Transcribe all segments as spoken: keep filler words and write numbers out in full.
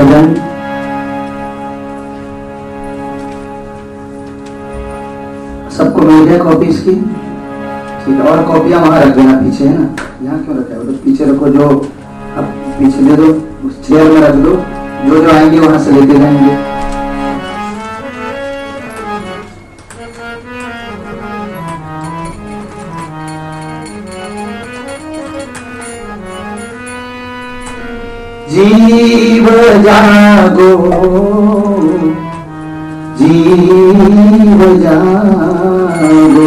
भजन सबको मिल गया कॉपी इसकी? ठीक है, और कॉपियां वहां रख देना पीछे, है ना? यहाँ क्यों रखा है? वो तो पीछे रखो, जो अब पीछे दे दो, उस चेयर में रख दो, जो जो आएंगे वहां से लेते जाएंगे। जीव जागो जीव जागो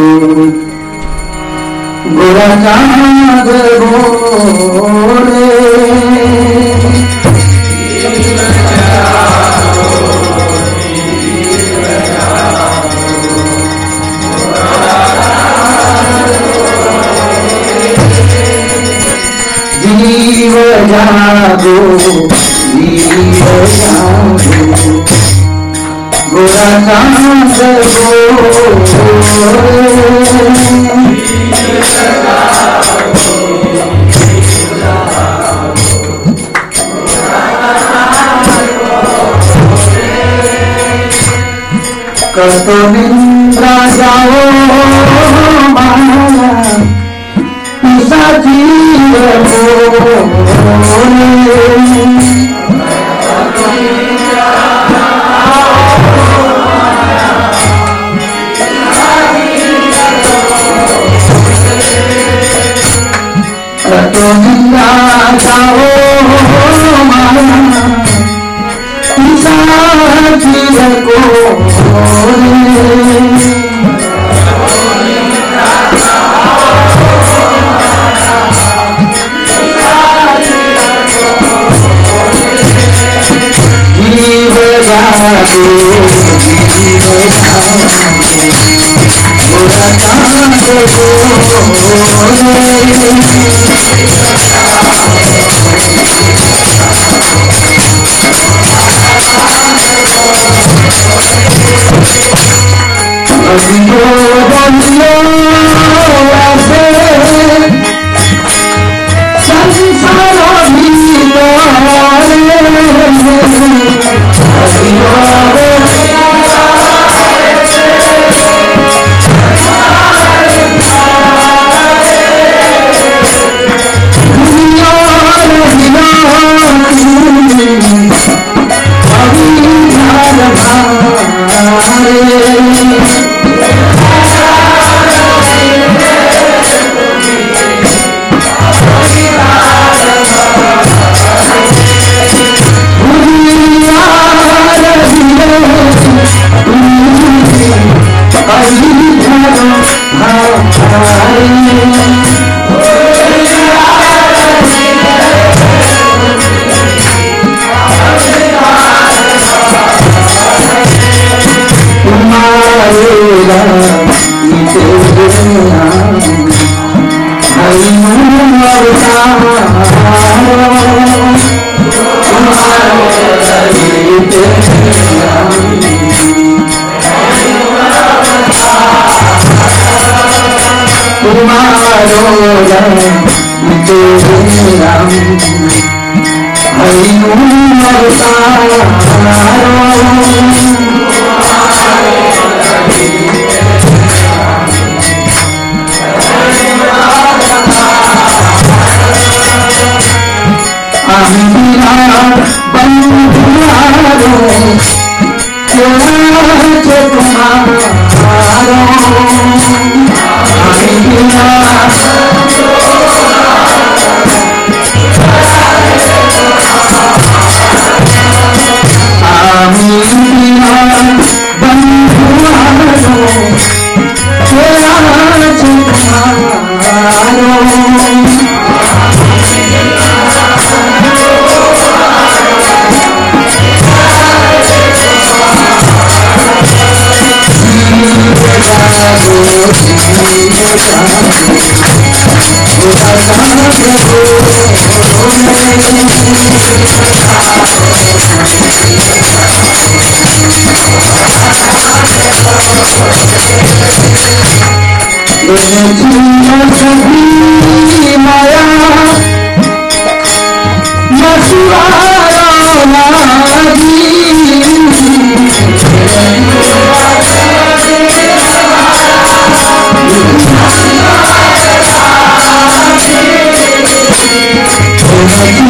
गोरा चाँद बोले जीव जागो जीव जागो गोरा चाँद बोले कतो निंद्रा जाओ माया पिसा जीव बोले कतो निंद्रा जाओ माया पिसा जीव माया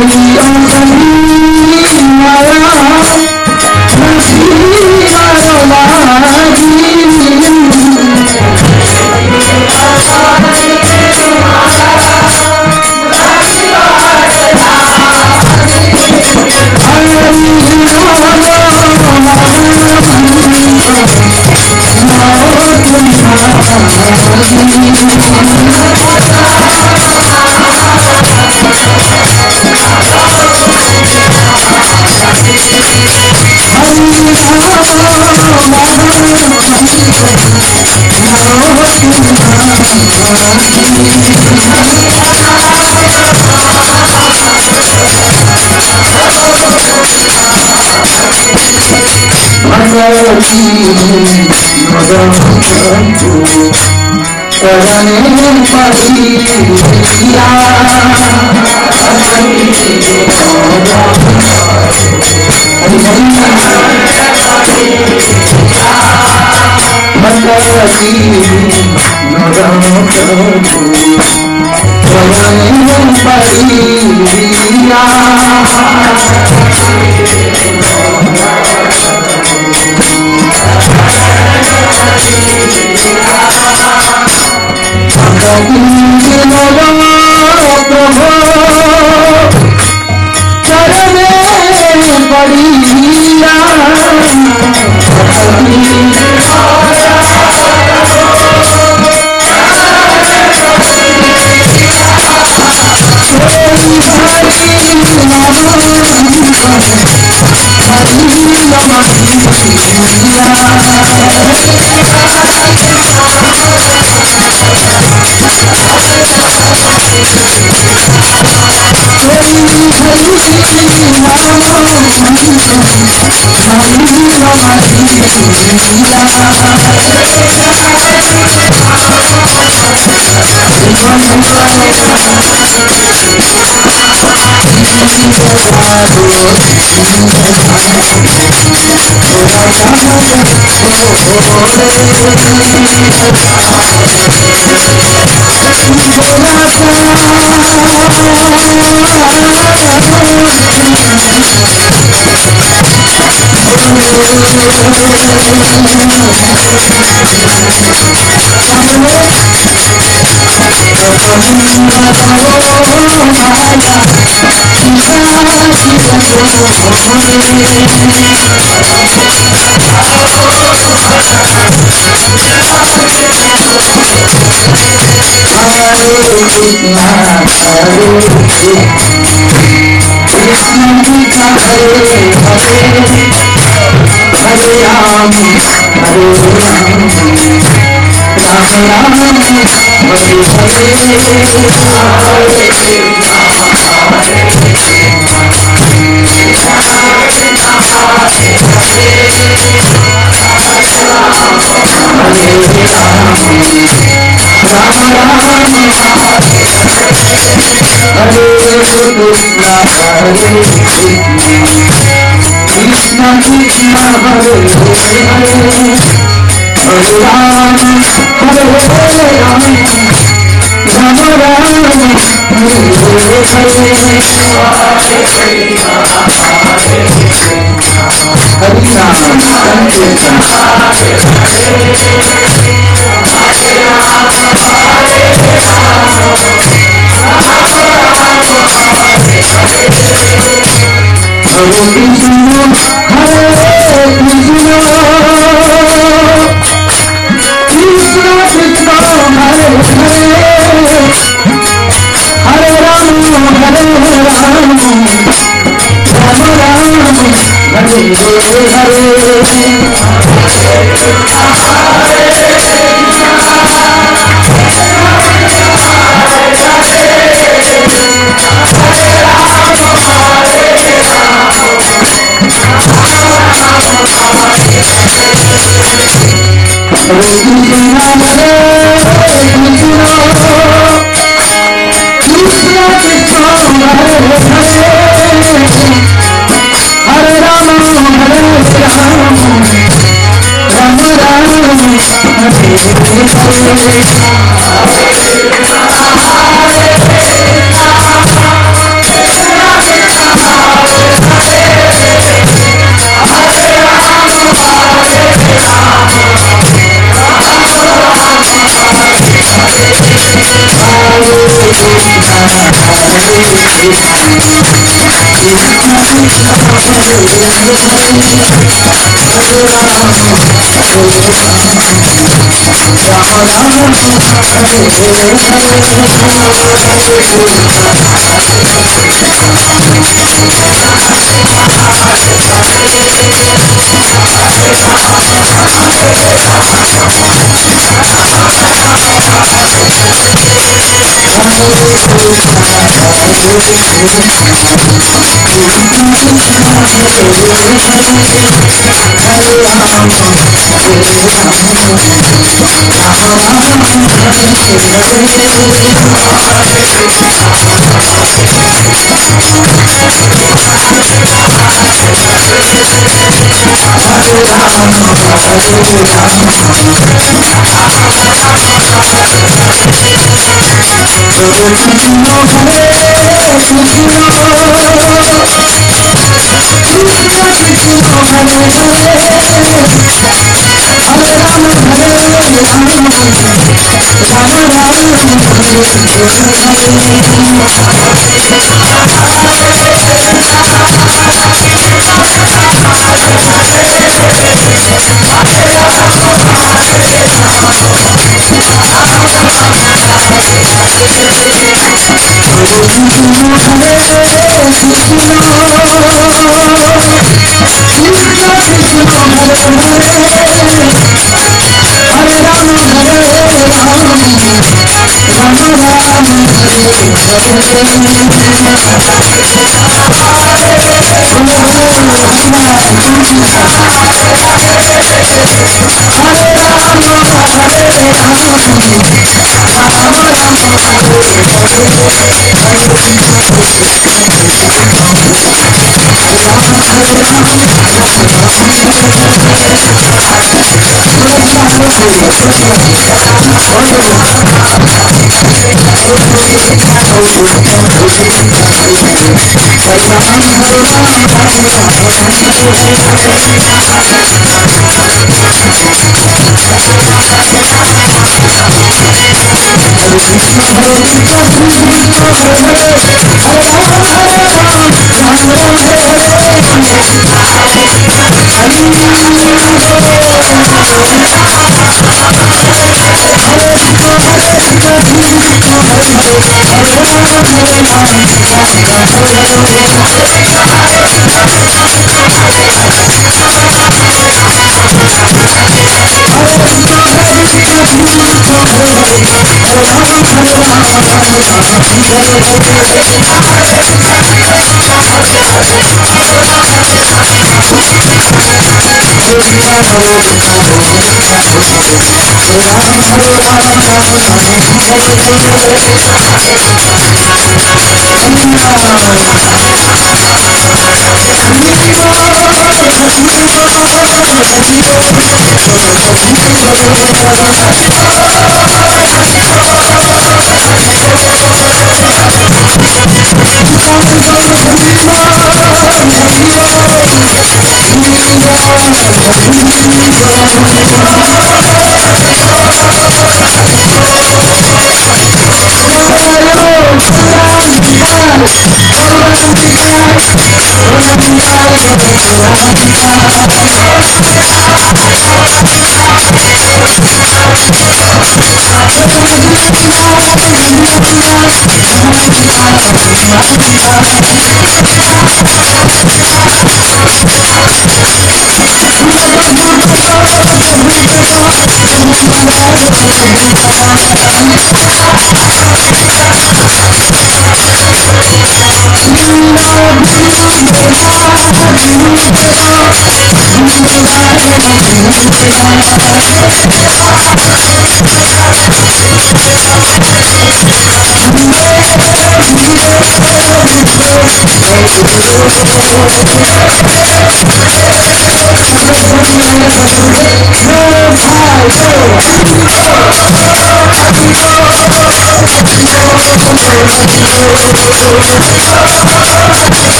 Hare Rama Hare Rama Rama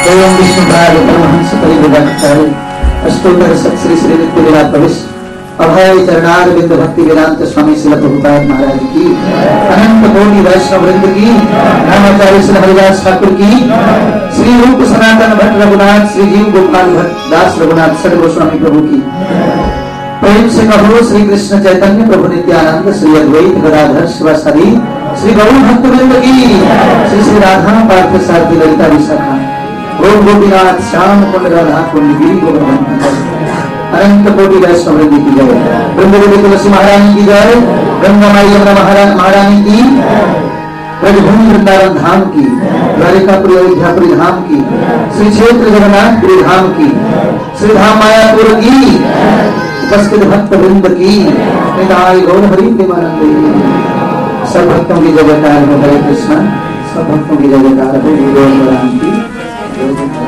ओम विष्णुपाद परमहंस परिवृदाचार्य अष्टोत्तर सत श्री श्री नित्य लीला प्रविष्ट अभय चरणार बिंद भक्ति वेदांत स्वामी श्रील प्रभुपाद महाराज की, अनंत कोटि वैष्णव वृंद की, नामाचार्य श्री हरिदास ठाकुर की, श्री रूप सनातन भट्ट रघुनाथ, श्री जीव गोपाल भट्ट दास रघुनाथ सद गोस्वामी प्रभु की। प्रेम से कहो श्री कृष्ण चैतन्य प्रभु नित्यानंद, श्री अद्वैत गदाधर शिवासादि श्री गौर भक्त वृंद की, श्री श्री राधा पार्थ सारथी ललिता विशाखा, ओम गोपीनाथ श्याम कुंड राधा कुंड गिरी गोवर्धन, अनंत कोटि वैष्णव वृंद की जय। ब्रह्मदेवी तुलसी महारानी की जय, गंगामाई यमुना महारानी की, ब्रजभूमि वृंदावन धाम की, द्वारिकापुरी अयोध्यापुरी धाम की, श्री क्षेत्र जगन्नाथपुरी धाम की, श्री धाम मायापुर की, उपस्थित भक्त वृंद की, निताय गौर हरि प्रेमानंद। सब भक्तों की जय जयकार हो, हरे कृष्ण। सब भक्तों की जय जयकार हो, भगवान की जय जयकार।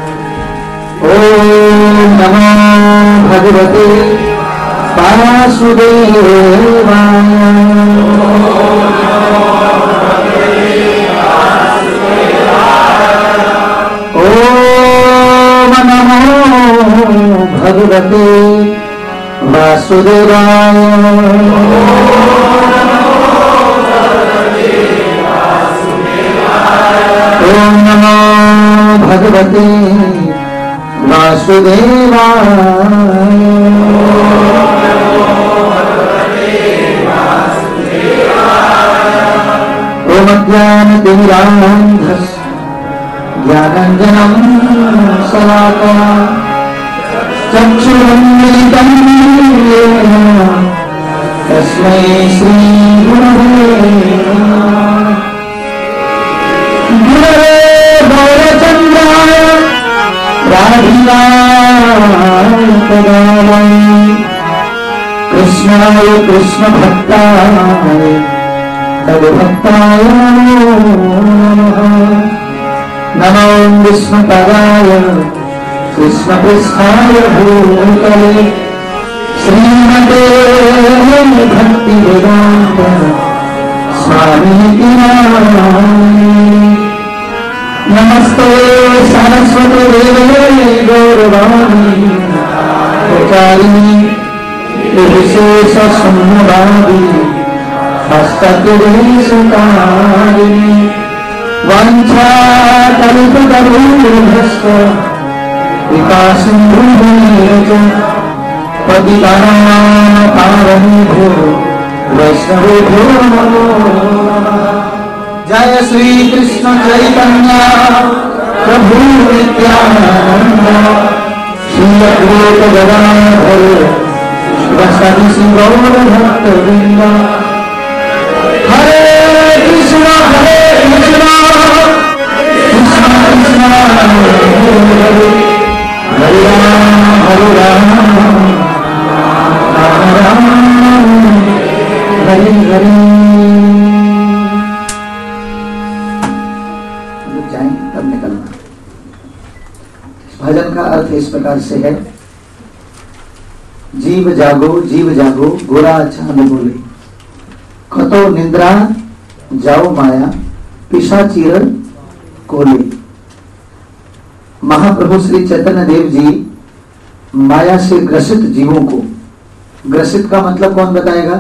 ओम नमो भगवते वासुदेवाय, ओम नमो भगवते वासुदेवाय, ओम नमो भगवते वासुदेवाय, ओम अज्ञानतिमिरान्धस्य ज्ञानाञ्जनं शलाकया चक्षुरुन्मीलितं येन तस्मै श्रीगुरवे नमः। गुरवे गौरचन्द्राय राधिकाय तदालय कृष्णाय कृष्णभक्ताय तद्भक्ताय नमः। नमो विष्णुपदाय कृष्णपृष्ठाय भूतले श्रीमते भक्तिवेदान्त स्वामी नामिने। नमस्ते सरस्वती देवे गौरवाणी प्रचारिणी विशेष शून्यवादी हस्तकिरीशकारिणी। वाञ्छा कल्पतरुभ्यश्च कृपासिन्धुभ्यश्च पतितानां पावनेभ्यो वैष्णवेभ्यो नमो नमः। जय श्री कृष्ण चैतन्य प्रभु नित्यानंद, श्री अद्वैत गदाधर शिवासादि श्री गौर भक्त वृंद। हरे कृष्ण हरे कृष्ण कृष्ण कृष्ण हरे हरे, हरे राम हरे राम राम राम हरे हरे। भजन का अर्थ इस प्रकार से है, जीव जागो जीव जागो गोरा चांद बोले, खतो निंद्रा जाओ माया पिशाचीर कोले। महाप्रभु श्री चैतन्य देव जी माया से ग्रसित जीवों को, ग्रसित का मतलब कौन बताएगा?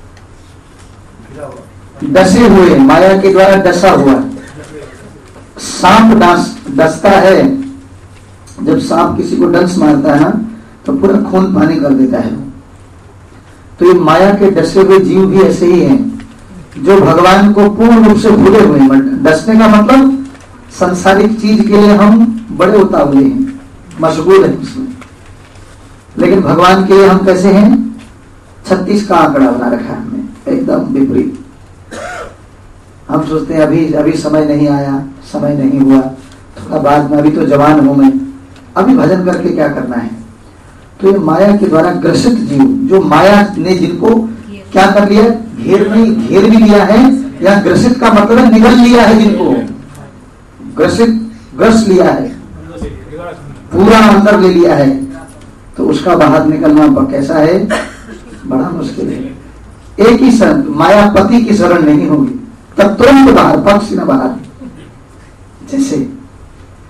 डसे हुए, माया के द्वारा डसा हुआ। सांप डस डसता है, जब सांप किसी को डंस मारता है ना तो पूरा खून पानी कर देता है। तो ये माया के डसे हुए जीव भी ऐसे ही हैं जो भगवान को पूर्ण रूप से भूले हुए हैं। डसने का मतलब सांसारिक चीज के लिए हम बड़े उतावले हैं, मशगूल हैं उसमें, लेकिन भगवान के लिए हम कैसे हैं? छत्तीस का आंकड़ा बना रखा है हमने, एकदम विपरीत। हम सोचते हैं अभी अभी समय नहीं आया, समय नहीं हुआ, थोड़ा बाद में, अभी तो जवान हूं मैं, अभी भजन करके क्या करना है। तो ये माया के द्वारा ग्रसित जीव, जो माया ने जिनको क्या कर लिया, घेर नहीं घेर भी लिया है, या ग्रसित का मतलब निगल लिया है, जिनको ग्रसित ग्रस लिया है, पूरा अंदर ले लिया है, तो उसका बाहर निकलना कैसा है? बड़ा मुश्किल है। एक ही शरण, मायापति की शरण नहीं होगी तब तुरंत बाहर, पक्ष न बाहर। जैसे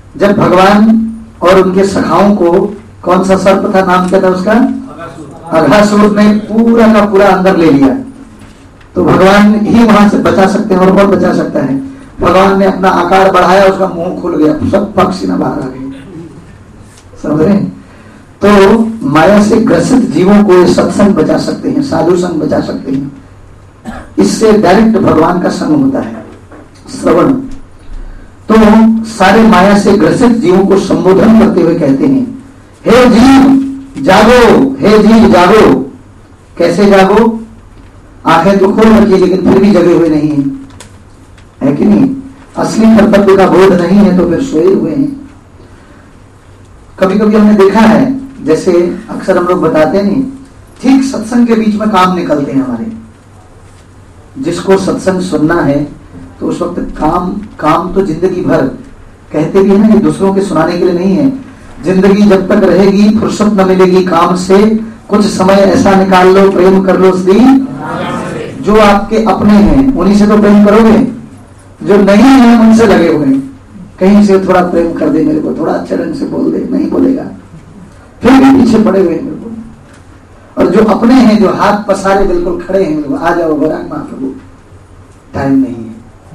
जब भगवान और उनके सखाओं को, कौन सा सर्प था, नाम क्या था उसका, अघासुर ने पूरा का पूरा अंदर ले लिया, तो भगवान ही वहां से बचा सकते हैं, और कौन बचा सकता है। भगवान ने अपना आकार बढ़ाया, उसका मुंह खुल गया, सब पक्षी ना बाहर आ गए। समझ रहे? तो माया से ग्रसित जीवों को ये सत्संग बचा सकते हैं, साधु संग बचा सकते हैं। इससे डायरेक्ट भगवान का संग होता है, श्रवण। तो सारे माया से ग्रसित जीवों को संबोधन करते हुए कहते हैं, हे जीव जागो, हे जीव जागो। कैसे जागो? आंखें तो खोल रखी लेकिन फिर भी जगे हुए नहीं है, है कि नहीं? असली कर्तव्य का बोध नहीं है तो फिर सोए हुए हैं। कभी कभी हमने देखा है, जैसे अक्सर हम लोग बताते नहीं, ठीक सत्संग के बीच में काम निकलते हैं हमारे। जिसको सत्संग सुनना है तो उस वक्त काम काम तो जिंदगी भर, कहते भी है ना कि दूसरों के सुनाने के लिए नहीं है। जिंदगी जब तक रहेगी फुर्सत न मिलेगी काम से, कुछ समय ऐसा निकाल लो, प्रेम कर लो श्री। जो आपके अपने हैं उन्हीं से तो प्रेम करोगे, जो नहीं है उनसे लगे हुए हैं। कहीं से थोड़ा प्रेम कर दे मेरे को, थोड़ा अच्छे ढंग से बोल दे, नहीं बोलेगा, फिर भी पीछे पड़े हुए हैं मेरे को। और जो अपने हैं, जो हाथ पसारे बिल्कुल खड़े हैं, बिल्कुल आ जाओ बराक महाप्रभु, टाइम नहीं है।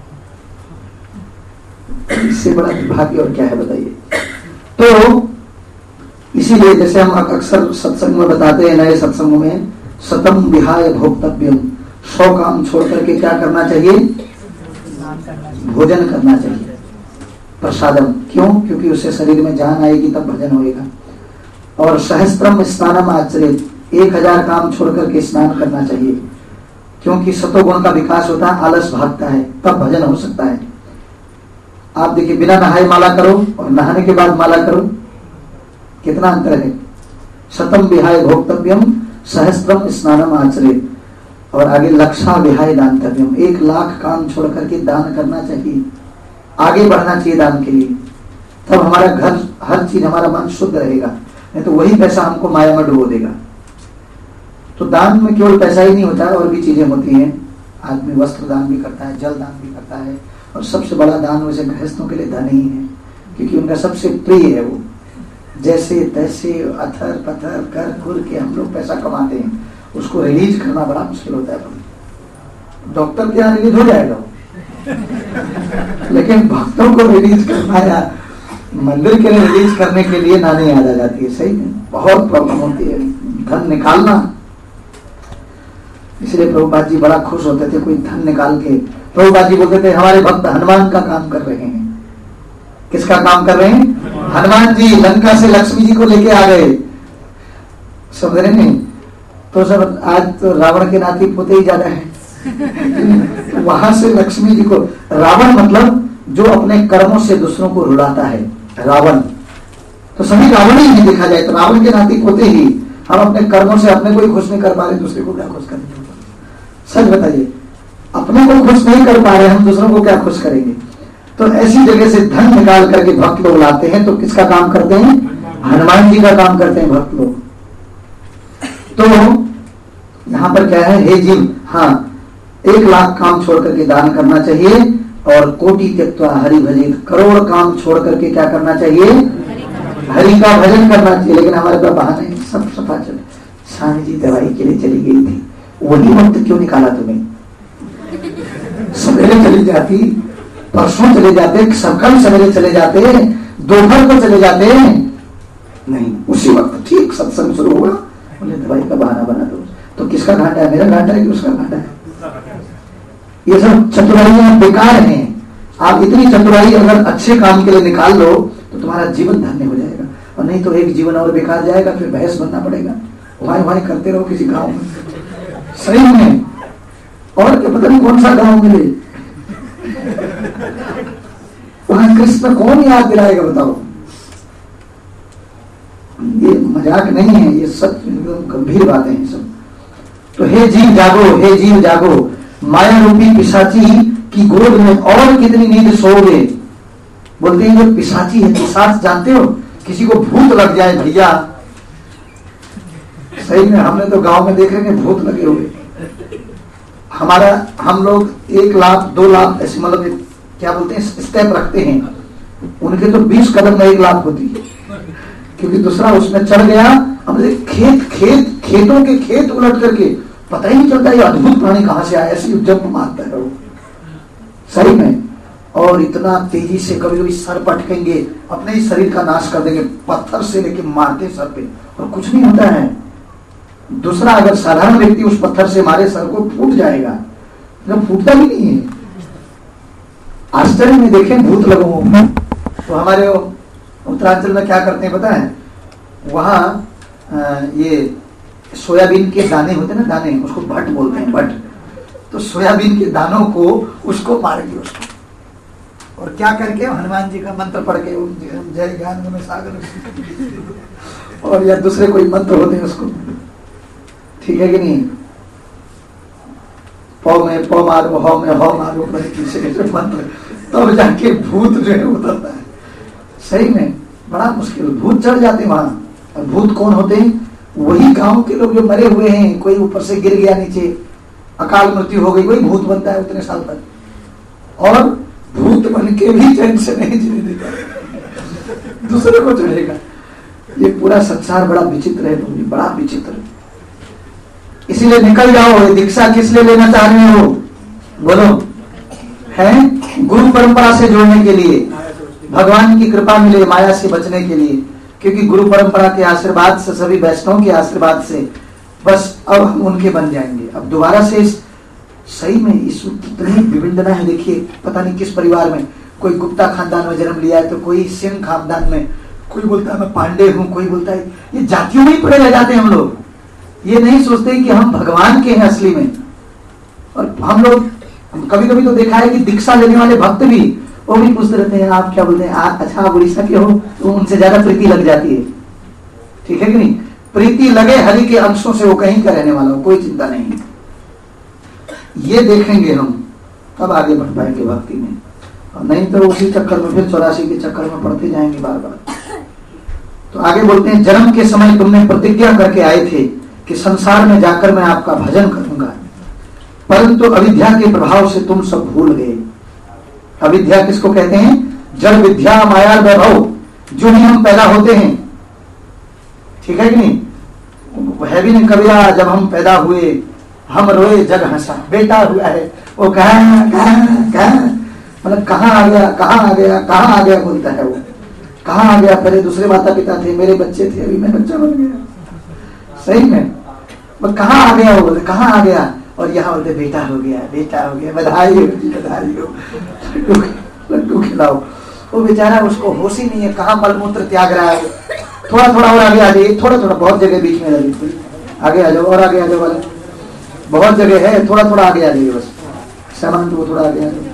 इससे बड़ा भाग्य और क्या है बताइए। तो इसीलिए जैसे हम अक्सर सत्संग में बताते हैं, नए सत्संगों में, सतम विहाय भोक्तव्यम, सौ काम छोड़ करके क्या करना चाहिए? भोजन करना चाहिए, प्रसादम। क्यों? क्योंकि उससे शरीर में जान आएगी तब भजन होएगा। और सहस्त्रम स्नानम आचरित, एक हजार काम छोड़ करके स्नान करना चाहिए, क्योंकि सतोगुण का विकास होता है, आलस भागता है, तब भजन हो सकता है। आप देखिए, बिना नहाए माला करो और नहाने के बाद माला करो, कितना अंतर है। शतम विहाय भोक्तव्यम सहस्त्रम स्नानम आचरित। और आगे लक्षा विहाय दानतव्यम, एक लाख काम छोड़ करके दान करना चाहिए, आगे बढ़ना चाहिए दान के लिए। तब हमारा घर, हर चीज, हमारा मन शुद्ध रहेगा, नहीं तो वही पैसा हमको माया में डुबो देगा। तो दान में केवल पैसा ही नहीं होता है, और भी चीजें होती हैं। आदमी वस्त्र दान भी करता है, जल दान भी करता है, और सबसे बड़ा दान वैसे गृहस्थों के लिए धन ही है, क्योंकि उनका सबसे प्रिय है वो। जैसे तैसे अथर पथर कर खुर के हम लोग पैसा कमाते हैं, उसको रिलीज करना बड़ा मुश्किल होता है। डॉक्टर के यहाँ रिलीज हो जाएगा लेकिन भक्तों को रिलीज करना या मंदिर के लिए रिलीज करने के लिए नानी याद आ जाती है। सही में बहुत प्रॉब्लम होती है धन निकालना। इसलिए प्रभुपाद जी बड़ा खुश होते थे कोई धन निकाल के। प्रभुपाद जी बोलते थे हमारे भक्त हनुमान का काम कर रहे हैं। किसका काम कर रहे हैं? हनुमान जी लंका से लक्ष्मी जी को लेके आ गए, समझ रहे नहीं? तो सब आज तो रावण के नाती पोते ही ज्यादा है वहां से लक्ष्मी जी को, रावण मतलब जो अपने कर्मों से दूसरों को रुलाता है, रावण। तो सभी रावण ही नहीं देखा जाए तो रावण के नाती पोते ही। हम अपने कर्मों से अपने को ही खुश नहीं कर पा रहे, दूसरे को क्या खुश करेंगे? सच बताइए, अपने को खुश नहीं कर पा रहे, हम दूसरों को क्या खुश करेंगे? तो ऐसी जगह से धन निकाल करके भक्त लोग लाते हैं। तो किसका काम करते हैं? हनुमान जी का काम करते हैं भक्त लोग। तो यहां पर क्या है? हे जीव, हाँ, एक लाख काम छोड़ करके दान करना चाहिए, और कोटि त्यक्त्वा हरि भजित, करोड़ काम छोड़ करके क्या करना चाहिए? हरि का भजन करना चाहिए। लेकिन हमारे पास बहाने सब सफा चले, स्वामी जी दवाई के लिए चली गई थी, वही वक्त क्यों निकाला तुम्हें? सवेरे चली जाती, परसों चले जाते, सकल सवेरे चले जाते, दोपहर को चले जाते, नहीं उसी वक्त ठीक सत्संग शुरू हुआ, बोले दवाई का बहाना बना दो। तो किसका घाटा है? मेरा घाटा है कि उसका घाटा है? ये सब चतुराइयां बेकार हैं। आप इतनी चतुराई अगर अच्छे काम के लिए निकाल लो तो तुम्हारा जीवन धन्य हो जाएगा, और नहीं तो एक जीवन और बेकार जाएगा, फिर भैंस बनना पड़ेगा, वहां वहां करते रहो किसी गांव में। सही में, और क्या पता नहीं कौन सा गांव मिले, वहां कृष्ण कौन याद दिलाएगा बताओ? ये मजाक नहीं है, ये सच गंभीर बातें हैं सब। तो हे जीव जागो, हे जीव जागो, माया रूपी पिशाची की गोद में और कितनी नींद सोओगे? बोलते हैं जो पिशाची है, पिशाच जानते हो? किसी को भूत लग जाए भैया, सही में हमने तो गांव में देख रहे हैं भूत लगे हुए। हमारा हम लोग एक लाख दो लाख ऐसे मतलब क्या बोलते हैं स्टेप रखते हैं, उनके तो बीस कदम में एक लाख होती है, क्योंकि दूसरा उसमें चढ़ गया। अब खेत खेत खेतों के खेत उलट करके पता ही नहीं चलता ये अद्भुत प्राणी कहां से आया, ऐसी जंप मारता है वो सही में। और इतना तेजी से कभी कभी सर पटकेंगे, अपने ही शरीर का नाश कर देंगे, पत्थर से लेके मारते सर पे और कुछ नहीं होता है। दूसरा अगर साधारण व्यक्ति उस पत्थर से मारे सर को फूट जाएगा, जब फूटता भी नहीं है। आश्चर्य में देखें भूत लोगों में, तो हमारे उत्तरांचल में क्या करते हैं पता है, वहां ये सोयाबीन के दाने होते हैं ना, दाने उसको भट्ट बोलते हैं, भट्ट। तो सोयाबीन के दानों को उसको मारेंगे उसको, और क्या करके हनुमान जी का मंत्र पढ़ के जय ज्ञान में सागर और या दूसरे कोई मंत्र होते हैं उसको, ठीक है कि नहीं, पौ में पौ मारो, हौ में हौ मारो, मंत्र, तब तो जाके भूत जो है उतरता है। सही में बड़ा मुश्किल, भूत चढ़ जाते हैं वहां। और भूत कौन होते हैं? वही गांव के लोग जो मरे हुए हैं, कोई ऊपर से गिर गया नीचे, अकाल मृत्यु हो गई, वही भूत बनता है उतने साल तक, और भूत बन के भी चैन से नहीं जीने देता, दूसरे को चढ़ेगा। ये पूरा संसार बड़ा विचित्र है, तुम बड़ा विचित्र। इसीलिए निकल जाओ। ये दीक्षा किस लिए लेना चाह रहे हो बोलो? है गुरु परंपरा से जोड़ने के लिए, भगवान की कृपा मिले, माया से बचने के लिए। क्योंकि गुरु परंपरा के आशीर्वाद से, सभी वैष्णव के आशीर्वाद से बस अब हम उनके बन जाएंगे। अब दोबारा से इस, सही में इस कितनी विभिन्नता है। देखिए पता नहीं किस परिवार में, कोई गुप्ता खानदान में जन्म लिया है, तो कोई सिंह खानदान में, कोई बोलता है मैं पांडे हूं, कोई बोलता है, ये जातियों में ही पड़े रह जाते हैं हम लोग। ये नहीं सोचते कि हम भगवान के हैं असली में। और हम लोग कभी कभी तो देखा है कि दीक्षा लेने वाले भक्त भी, वो भी पूछते रहते हैं आप क्या बोलते हैं, आ, अच्छा आप उड़ीसा के हो, तो उनसे ज्यादा प्रीति लग जाती है, ठीक है कि नहीं। प्रीति लगे हरि के अंशों से, वो कहीं का रहने वाला हो, कोई चिंता नहीं। ये देखेंगे हम, तब आगे बढ़ पाएंगे भक्ति में, और नहीं तो उसी चक्कर में फिर चौरासी के चक्कर में पड़ते जाएंगे बार बार। तो आगे बोलते हैं, जन्म के समय तुमने प्रतिज्ञा करके आए थे कि संसार में जाकर मैं आपका भजन करूंगा, परंतु अविद्या के प्रभाव से तुम सब भूल गए। अविद्या किसको कहते हैं? जड़ विद्या माया वैभव, जो ही हम पैदा होते हैं, ठीक है कि नहीं। है भी नहीं कबीरा, जब हम पैदा हुए हम रोए जग हंसा, बेटा हुआ है, वो कहाँ कहाँ कहाँ, मतलब कहाँ आ गया कहाँ आ गया कहाँ आ गया बोलता है वो, कहाँ आ गया। पहले दूसरे माता पिता थे, मेरे बच्चे थे, अभी मैं बच्चा बन गया। सही में वो कहाँ आ गया, वो बोले कहाँ आ गया, और यहाँ बोलते बेटा हो गया, बेटा हो गया, बधाई हो जी, बधाई हो, लड्डू खिलाओ। वो बेचारा, उसको होश ही नहीं है कहाँ मलमूत्र त्याग रहा है। थोड़ा थोड़ा और आगे आ जाइए, थोड़ा थोड़ा, बहुत जगह बीच में लगी, आगे आ जाओ और आगे आ जाओ वाले, बहुत जगह है, थोड़ा थोड़ा आगे आ जाइए बस, सामान तो थोड़ा आगे आ जाओ,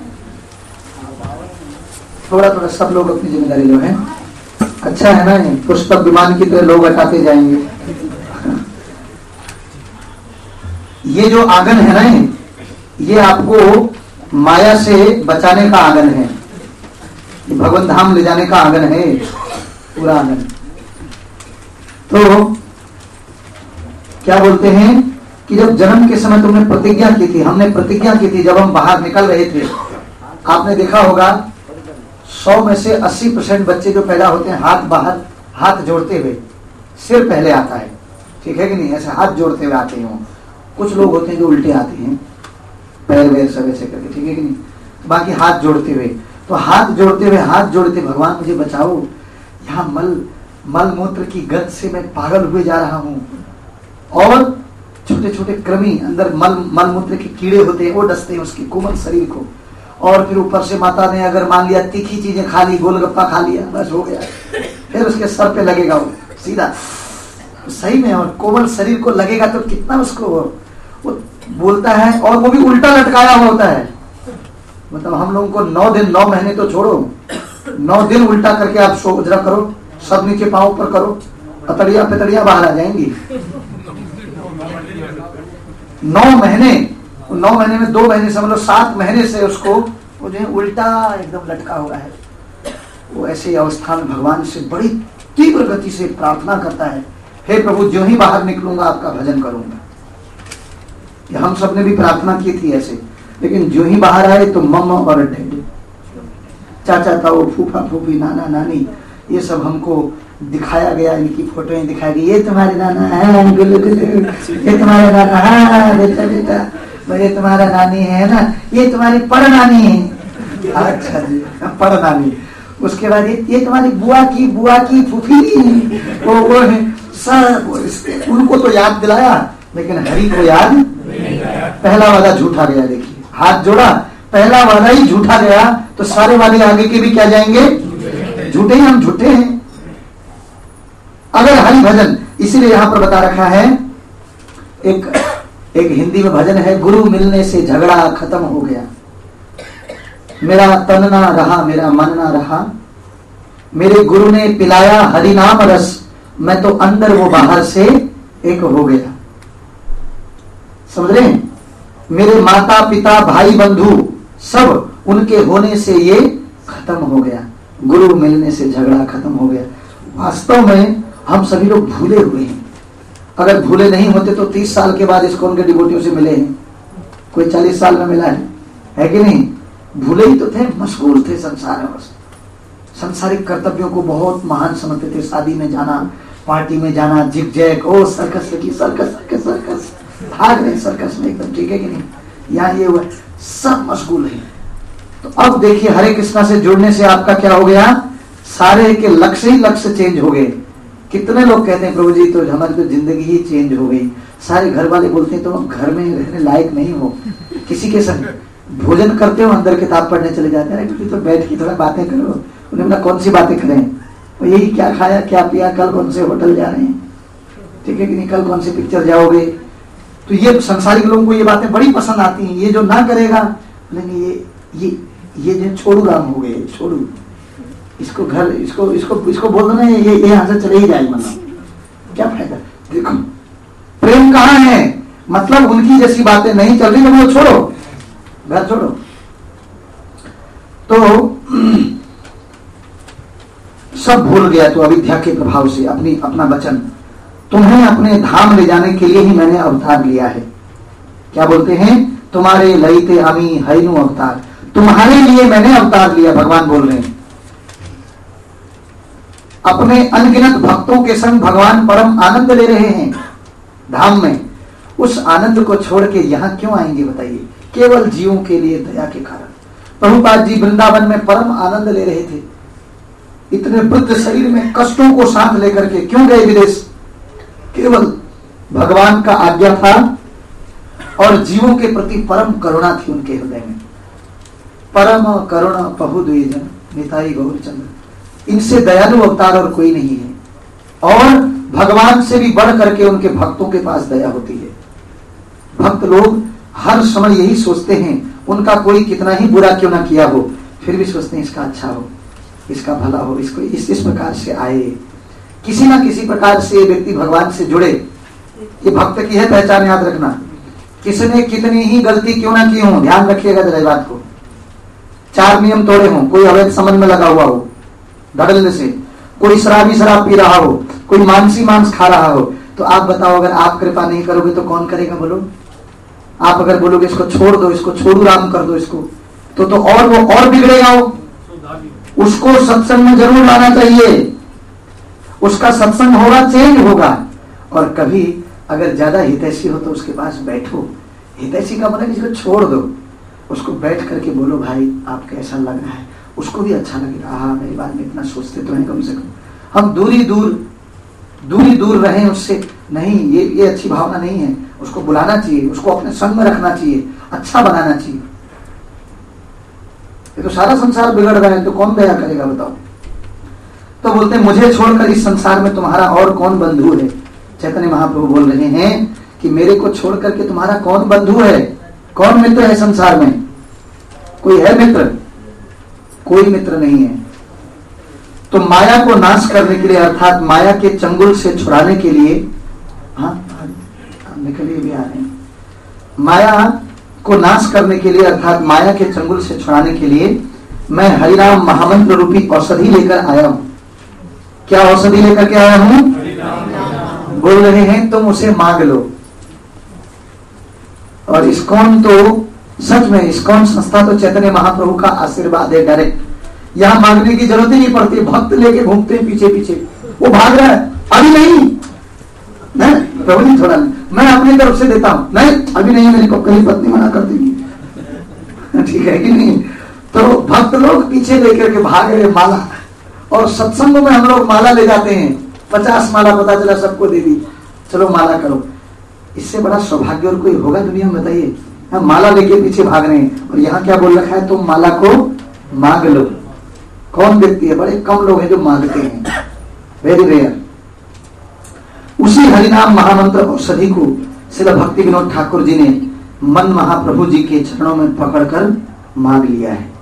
थोड़ा थोड़ा, सब लोग अपनी जिम्मेदारी लो है। अच्छा है ना, पुष्पक विमान की तरह लोग हटाते जाएंगे। ये जो आंगन है ना, ये आपको माया से बचाने का आंगन है, भगवान धाम ले जाने का आंगन है पूरा आंगन। तो क्या बोलते हैं कि जब जन्म के समय तुमने प्रतिज्ञा की थी, हमने प्रतिज्ञा की थी, जब हम बाहर निकल रहे थे, आपने देखा होगा सौ में से अस्सी परसेंट बच्चे जो पैदा होते हैं हाथ बाहर, हाथ जोड़ते हुए, सिर पहले आता है, ठीक है कि नहीं, ऐसे हाथ जोड़ते हुए आते हैं। कुछ लोग होते हैं जो उल्टे आते हैं, पैर वैर सब ऐसे करके, ठीक है कि नहीं, बाकी हाथ जोड़ते हुए। तो हाथ जोड़ते हुए, हाथ जोड़ते, भगवान मुझे बचाओ, यहाँ मल मल मूत्र की गंध से मैं पागल हुए जा रहा हूँ, और छोटे छोटे कृमि अंदर मल मल मूत्र के कीड़े होते हैं, वो डसते हैं उसकी कोमल शरीर को, और फिर ऊपर से माता ने अगर मान लिया तीखी चीजें खा ली, गोलगप्पा खा लिया, बस हो गया, फिर उसके सर पे लगेगा वो सीधा, सही में, और कोमल शरीर को लगेगा तो कितना उसको वो बोलता है, और वो भी उल्टा लटकाया हुआ होता है। मतलब हम लोगों को नौ दिन नौ महीने तो छोड़ो, नौ दिन उल्टा करके आप सोचरा करो, सब नीचे पांव ऊपर करो, अतड़िया पेतड़िया बाहर आ जाएंगी। नौ महीने, नौ महीने में दो महीने समझ लो, सात महीने से उसको वो जो है उल्टा एकदम लटका हुआ है। वो ऐसे अवस्था में भगवान से बड़ी तीव्र गति से प्रार्थना करता है, हे प्रभु जो ही बाहर निकलूंगा आपका भजन करूंगा। हम सब ने भी प्रार्थना की थी ऐसे, लेकिन जो ही बाहर आए तो मम और ढेड, चाचा ताऊ, फूफा फूफी, नाना नानी, ये सब हमको दिखाया गया, इनकी फोटोएं दिखाई गई, ये तुम्हारे नाना है, गुल्लू गुल्लू, ये तुम्हारे नाना, हाँ बेटा बेटा, ये तुम्हारा नानी है ना, ये तुम्हारी पड़ नानी है, अच्छा जी पड़ नानी। उसके बाद ये, ये तुम्हारी बुआ की बुआ की फूफी, वो वो है सब, उनको तो याद दिलाया लेकिन हरि को याद नहीं। पहला वादा झूठा गया। देखिए हाथ जोड़ा, पहला वादा ही झूठा गया तो सारे वादे आगे के भी क्या जाएंगे, झूठे ही। हम झूठे हैं। अगर हरि भजन, इसीलिए यहां पर बता रखा है, एक एक हिंदी में भजन है, गुरु मिलने से झगड़ा खत्म हो गया, मेरा तन ना रहा, मेरा मन ना रहा, मेरे गुरु ने पिलाया हरि नाम रस, मैं तो अंदर वो बाहर से एक हो गया। समझ रहे हैं? मेरे माता पिता भाई बंधु सब उनके होने से ये खत्म हो गया, गुरु मिलने से झगड़ा खत्म हो गया। वास्तव में हम सभी लोग भूले हुए हैं। अगर भूले नहीं होते तो तीस साल के बाद इस्कॉन के डिवोटियों से मिले हैं, कोई चालीस साल में मिला है, है कि नहीं? भूले ही तो थे, मशगूल थे संसार में, संसारिक कर्तव्यों को बहुत महान समझते थे। शादी में जाना, पार्टी में जाना, जिग जैक, ओ सर्कस लगी, सर्कस सर्कस सर्कस, भाग रहे सर्कस में एकदम, ठीक है कि नहीं? यहाँ ये हुआ, सब मशगूल है। तो अब देखिए हरे कृष्णा से जुड़ने से आपका क्या हो गया, सारे के लक्ष्य ही लक्ष्य चेंज हो गए। कितने लोग कहते हैं प्रभु जी तो हमारी तो जिंदगी ही चेंज हो गई। सारे घर वाले बोलते हैं तुम घर में रहने लायक नहीं हो, किसी के संग भोजन करते हो, अंदर किताब पढ़ने चले जाते हैं, क्योंकि तो बैठ के थोड़ा बातें करो। उन्हें बोला कौन सी बातें करें, वो यही क्या खाया क्या पिया, कल कौन से होटल जा रहे हैं, ठीक है कि नहीं, कल कौन सी पिक्चर जाओगे। तो ये संसारिक लोगों को ये बातें बड़ी पसंद आती हैं। ये जो ना करेगा बोलेंगे ये ये ये जो छोड़ू राम हो गए, छोड़ू, इसको घर इसको इसको इसको बोल दो ना, ये ये यहाँ से चले ही जाए, मतलब क्या फायदा। देखो प्रेम कहाँ है, मतलब उनकी जैसी बातें नहीं चल रही तो वो छोड़ो, घर छोड़ो। तो सब भूल गया तो अविद्या के प्रभाव से अपनी अपना वचन, तुम्हें अपने धाम ले जाने के लिए ही मैंने अवतार लिया है। क्या बोलते हैं, तुम्हारे लईते अमी हईनु अवतार, तुम्हारे लिए मैंने अवतार लिया, भगवान बोल रहे हैं। अपने अनगिनत भक्तों के संग भगवान परम आनंद ले रहे हैं धाम में। उस आनंद को छोड़ के यहाँ क्यों आएंगे बताइए, केवल जीवों के लिए दया के कारण। प्रभुपाद जी वृंदावन में परम आनंद ले रहे थे, इतने वृद्ध शरीर में कष्टों को साथ लेकर के क्यों गए विदेश, केवल भगवान का आज्ञा था और जीवों के प्रति परम करुणा थी उनके हृदय में। परम करुणा पहु द्विजन निताई गौरचंद्र, इनसे दयालु अवतार और कोई नहीं है। और भगवान से भी बढ़ करके उनके भक्तों के पास दया होती है। भक्त लोग हर समय यही सोचते हैं, उनका कोई कितना ही बुरा क्यों ना किया हो, फिर भी सोचते हैं इसका अच्छा हो, इसका भला हो, इसको इस इस प्रकार से आए, किसी ना किसी प्रकार से व्यक्ति भगवान से जुड़े। ये भक्त की है पहचान, याद रखना। किसने कितनी ही गलती क्यों ना की हो, ध्यान रखिएगा जरा बात को। चार नियम तोड़े हो, कोई अवैध संबंध में लगा हुआ हो धड़ल्ले से, कोई शराबी शराब पी रहा हो, कोई मांसी मांस खा रहा हो, तो आप बताओ अगर आप कृपा नहीं करोगे तो कौन करेगा बोलो। आप अगर बोलोगे इसको छोड़ दो, इसको छोड़ू राम कर दो इसको, तो तो और वो और बिगड़ेगा। वो उसको सत्संग में जरूर लाना चाहिए, उसका सत्संग होगा, चेंज होगा। और कभी अगर ज्यादा हितैषी हो तो उसके पास बैठो। हितैषी का मतलब इसको छोड़ दो, उसको बैठ करके बोलो भाई आप कैसा लग रहा है, उसको भी अच्छा लगेगा। हाँ मेरी बात में इतना सोचते तो हैं कम से कम। हम दूरी दूर दूरी दूर रहें उससे, नहीं, ये ये अच्छी भावना नहीं है। उसको बुलाना चाहिए, उसको अपने संग में रखना चाहिए, अच्छा बनाना चाहिए। ये तो सारा संसार बिगड़ रहा है तो कौन दया करेगा बताओ। तो बोलते हैं मुझे छोड़कर इस संसार में तुम्हारा और कौन बंधु है। चैतन्य महाप्रभु बोल रहे हैं कि मेरे को छोड़ करके तुम्हारा कौन बंधु है, कौन मित्र है संसार में, कोई है मित्र? कोई मित्र नहीं है। तो माया को नाश करने के लिए, अर्थात माया के चंगुल से छुड़ाने के लिए, हाँ निकलिए भी आ रहे हैं, माया को नाश करने के लिए अर्थात माया के चंगुल से छुड़ाने के लिए मैं हरिनाम महामंत्र रूपी औषधि लेकर आया हूं। क्या औषधि लेकर के आया हूं? बोल रहे हैं तुम उसे मांग लो। और इस्कॉन तो सच में, इस्कॉन संस्था तो चैतन्य महाप्रभु का आशीर्वाद है डायरेक्ट। यहाँ मांगने की जरूरत ही नहीं पड़ती, भक्त लेके घूमते हैं पीछे पीछे, वो भाग रहा है, अभी नहीं, नहीं प्रभु जी थोड़ा मैं अपनी तरफ से देता हूं, नहीं अभी नहीं, मेरी कहीं पत्नी मना कर देगी, ठीक है कि नहीं। तो भक्त लोग पीछे लेकर के भाग रहे माला, और सत्संग में हम लोग माला ले जाते हैं, पचास माला पता चला सबको दे दी, चलो माला करो। इससे बड़ा सौभाग्य और कोई होगा दुनिया में, बताइए। हम माला लेके पीछे भाग रहे हैं, और यहाँ क्या बोल रखा है, तुम माला को मांग लो। कौन व्यक्ति है, बड़े कम लोग हैं जो मांगते हैं, वेरी रेयर। उसी हरिनाम महामंत्र औषधि को श्रील भक्ति विनोद ठाकुर जी ने मन महाप्रभु जी के चरणों में पकड़कर मांग लिया है।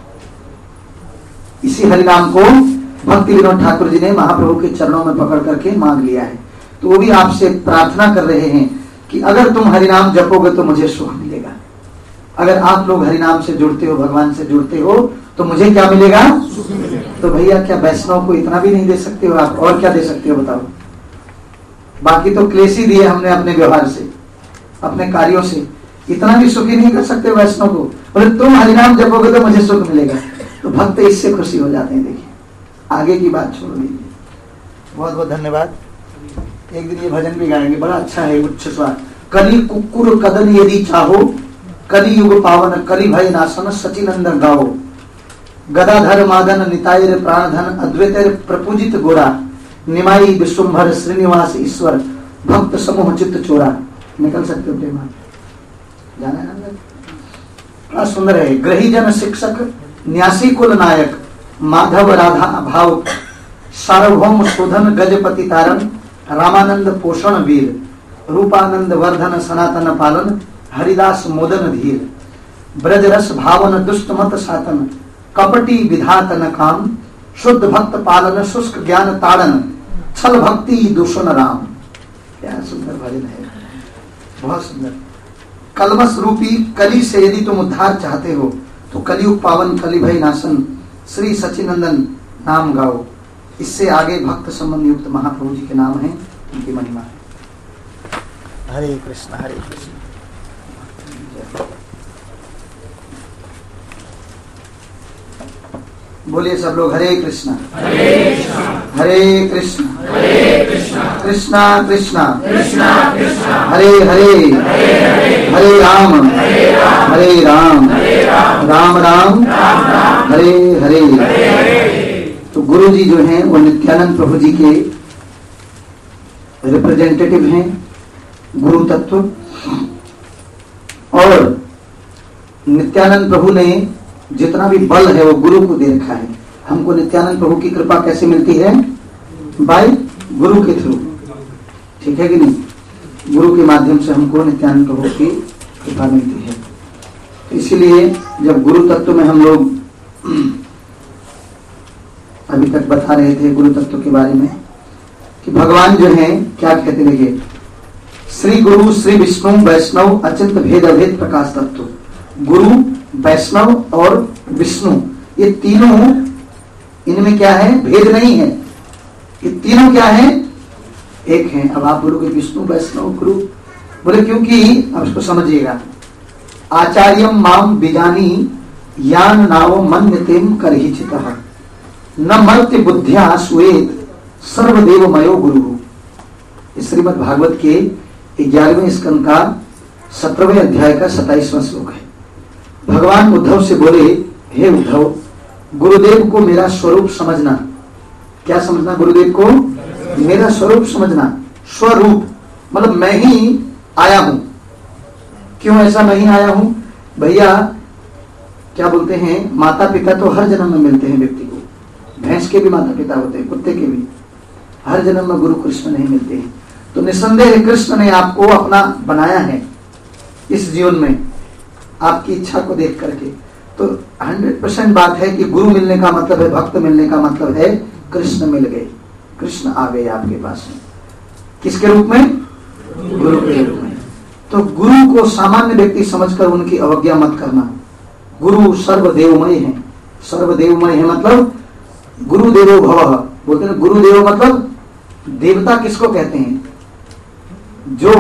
इसी हरिनाम को भक्ति विनोद ठाकुर जी ने महाप्रभु के चरणों में पकड़ करके मांग लिया है। तो वो भी आपसे प्रार्थना कर रहे हैं कि अगर तुम हरिनाम जपोगे तो मुझे सुख मिलेगा। अगर आप लोग हरिनाम से जुड़ते हो, भगवान से जुड़ते हो, तो मुझे क्या मिलेगा? तो भैया क्या वैष्णव को इतना भी नहीं दे सकते हो आप? और क्या दे सकते हो बताओ? बाकी तो क्लेश ही दिए हमने अपने व्यवहार से, अपने कार्यों से, इतना भी सुखी नहीं कर सकते वैष्णव को। बोले तुम हरिनाम जपोगे तो मुझे सुख मिलेगा, तो भक्त इससे खुशी हो जाते हैं। देखिए आगे की बात छोड़ दीजिए। बहुत बहुत धन्यवाद। एक दिन ये भजन भी गाएंगे, बड़ा अच्छा है, उच्च स्वर। कली कुकुर कदन यदि चाहो, कली युग पावन कली भय नाशन सचिनंदन गाओ। गदाधर मादन नितायर प्राणधन अद्वैतर प्रपूजित गोरा। निमाई विश्वभर श्रीनिवास ईश्वर भक्त समूह चित्त चोरा। निकल सकते हो प्रेमा, जाना है। बड़ा सुंदर है। ग्रही जन शिक्षक न्यासी कुल नायक माधव राधा भाव सार्वभौम शोधन गजपति तारण रामानंद पोषण वीर रूपानंद वर्धन सनातन पालन हरिदास मोदन धीर ब्रज रस भावन दुष्ट मत सातन कपटी विधातन काम शुद्ध भक्त पालन शुष्क ज्ञान ताड़न छल भक्ति दूषण राम। क्या सुंदर भजन है, बहुत सुंदर। कलमस रूपी कली से यदि तुम उद्धार चाहते हो तो कलियुग पावन कली भय नाशन श्री सचिनंदन नाम गाओ। इससे आगे भक्त संबंध युक्त महाप्रभु जी के नाम है, उनकी महिमा है। हरे कृष्ण हरे कृष्ण। बोलिए सब लोग हरे कृष्णा हरे कृष्ण कृष्णा कृष्णा हरे हरे हरे राम हरे राम राम राम हरे हरे। तो गुरु जी जो हैं वो नित्यानंद प्रभु जी के रिप्रेजेंटेटिव हैं, गुरु तत्व। और नित्यानंद प्रभु ने जितना भी बल है वो गुरु को दे रखा है। हमको नित्यानंद प्रभु की कृपा कैसे मिलती है? बाय गुरु के थ्रू, ठीक है कि नहीं? गुरु के माध्यम से हमको नित्यानंद प्रभु की कृपा मिलती है। तो इसीलिए जब गुरु तत्व में हम लोग अभी तक बता रहे थे गुरु तत्व के बारे में कि भगवान जो है क्या कहते, देखिए श्री गुरु श्री विष्णु वैष्णव अचिंत भेद अभेद प्रकाश तत्व। गुरु वैष्णव और विष्णु ये तीनों, इनमें क्या है? भेद नहीं है। ये तीनों क्या है? एक हैं। अब आप बोलोगे विष्णु वैष्णव गुरु, बोले क्योंकि अब इसको समझिएगा। आचार्यम माम बिजानी यान नाव मन्यतेम करहिचितः न मर्त्य बुद्ध्या स्वेत सर्वदेवमयो गुरु। श्रीमद् भागवत के ग्यारहवें स्कंद का सत्रहवें अध्याय का सताईसवां श्लोक है। भगवान उद्धव से बोले, हे उद्धव, गुरुदेव को मेरा स्वरूप समझना। क्या समझना? गुरुदेव को मेरा स्वरूप समझना। स्वरूप मतलब मैं ही आया हूं। क्यों ऐसा मैं ही आया हूं? भैया क्या बोलते हैं, माता पिता तो हर जन्म में मिलते हैं व्यक्ति को। भैंस के भी माता पिता होते हैं, कुत्ते के भी। हर जन्म में गुरु कृष्ण नहीं मिलते हैं। तो निसंदेह कृष्ण ने आपको अपना बनाया है इस जीवन में, आपकी इच्छा को देख करके। तो हंड्रेड परसेंट बात है कि गुरु मिलने का मतलब है, भक्त मिलने का मतलब है कृष्ण मिल गए, कृष्ण आ गए आपके पास में। किसके रूप में? गुरु के रूप में। तो गुरु को सामान्य व्यक्ति समझकर उनकी अवज्ञा मत करना। गुरु सर्वदेवमय है। सर्वदेवमय है मतलब गुरु देवो भवः बोलते हैं। गुरु देव मतलब देवता किसको कहते हैं? जो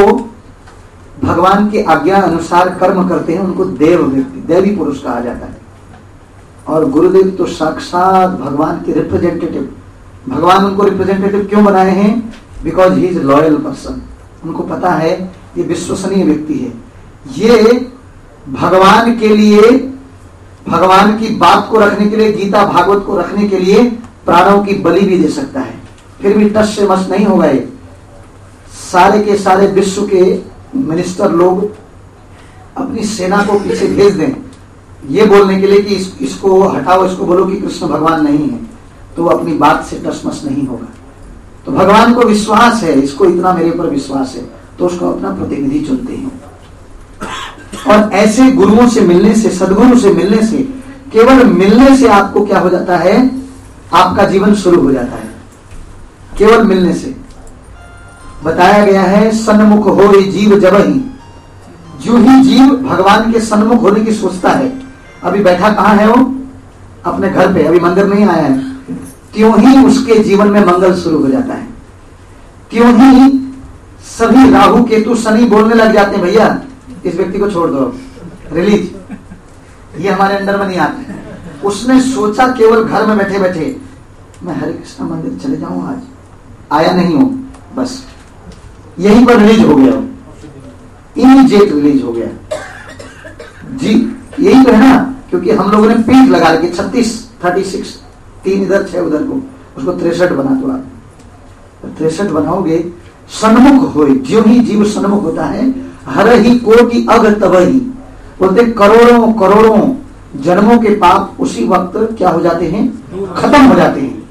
भगवान की आज्ञा अनुसार कर्म करते हैं उनको देव व्यक्ति, देवी पुरुष कहा जाता है। और गुरुदेव तो साक्षात भगवान के रिप्रेजेंटेटिव, भगवान उनको रिप्रेजेंटेटिव क्यों बनाए हैं? Because he is loyal person. उनको पता है ये विश्वसनीय व्यक्ति है, ये भगवान के लिए, भगवान की बात को रखने के लिए, गीता भागवत को रखने के लिए प्राणों की बलि भी दे सकता है, फिर भी टस से मस नहीं होगा। ये सारे के सारे विश्व के मिनिस्टर लोग अपनी सेना को पीछे भेज दें ये बोलने के लिए कि इस, इसको हटाओ, इसको बोलो कि कृष्ण भगवान नहीं है, तो वो अपनी बात से टसमस नहीं होगा। तो भगवान को विश्वास है, इसको इतना मेरे ऊपर विश्वास है, तो उसको अपना प्रतिनिधि चुनते हैं। और ऐसे गुरुओं से मिलने से, सदगुरु से मिलने से, केवल मिलने से आपको क्या हो जाता है? आपका जीवन शुरू हो जाता है। केवल मिलने से बताया गया है, सन्मुख हो जीव जबहि, जो ही जीव भगवान के सन्मुख होने की सोचता है, अभी बैठा कहां है वो? अपने घर पे, अभी मंदिर नहीं आया है, त्यों ही उसके जीवन में मंगल शुरू हो जाता है। त्यों ही सभी राहु केतु शनि बोलने लग जाते हैं, भैया इस व्यक्ति को छोड़ दो, रिलीज, ये हमारे अंडर में नहीं आते। उसने सोचा केवल घर में बैठे बैठे मैं हरे कृष्णा मंदिर चले जाऊं, आज आया नहीं हूं, बस यहीं पर रिलीज हो गया, इमीडिएट रिलीज हो गया जी। यही तो है ना, क्योंकि हम लोगों ने पीठ लगा रखी छत्तीस थर्टी सिक्स, तीन इधर छह उधर को, उसको तिरसठ बना दो आप, तिरसठ बनाओगे। सन्मुख हो, जो ही जीव सन्मुख होता है, हर ही कोटि अग तब ही, बोलते करोड़ों करोड़ों जन्मों के पाप उसी वक्त क्या हो जाते हैं? खत्म हो जाते हैं।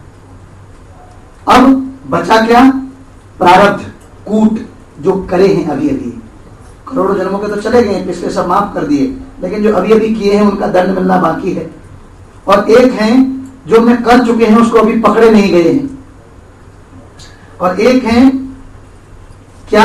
अब बचा क्या? प्रारब्ध, कूट जो करे हैं अभी अभी। करोड़ों जन्मों के तो चले गए, पिछले सब माफ कर दिए, लेकिन जो अभी अभी किए हैं उनका दंड मिलना बाकी है। और एक हैं जो मैं कर चुके हैं, उसको अभी पकड़े नहीं गए हैं। और एक हैं क्या?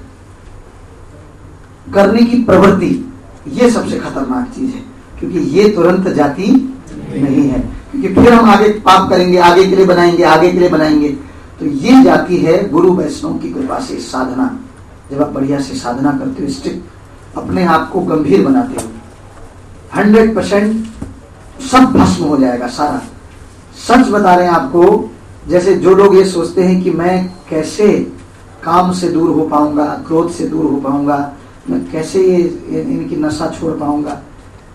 करने की प्रवृत्ति, ये सबसे खतरनाक चीज है, क्योंकि ये तुरंत जाती नहीं है, क्योंकि फिर हम आगे पाप करेंगे, आगे के लिए बनाएंगे, आगे के लिए बनाएंगे। तो ये जाती है गुरु वैष्णव की कृपा से साधना। जब आप बढ़िया से साधना करते हो, स्ट्रिक्ट अपने आप को गंभीर बनाते हो, हंड्रेड परसेंट सब भस्म हो जाएगा सारा। सच बता रहे हैं आपको, जैसे जो लोग ये सोचते हैं कि मैं कैसे काम से दूर हो पाऊंगा, क्रोध से दूर हो पाऊंगा, मैं कैसे ये इनकी नशा छोड़ पाऊंगा,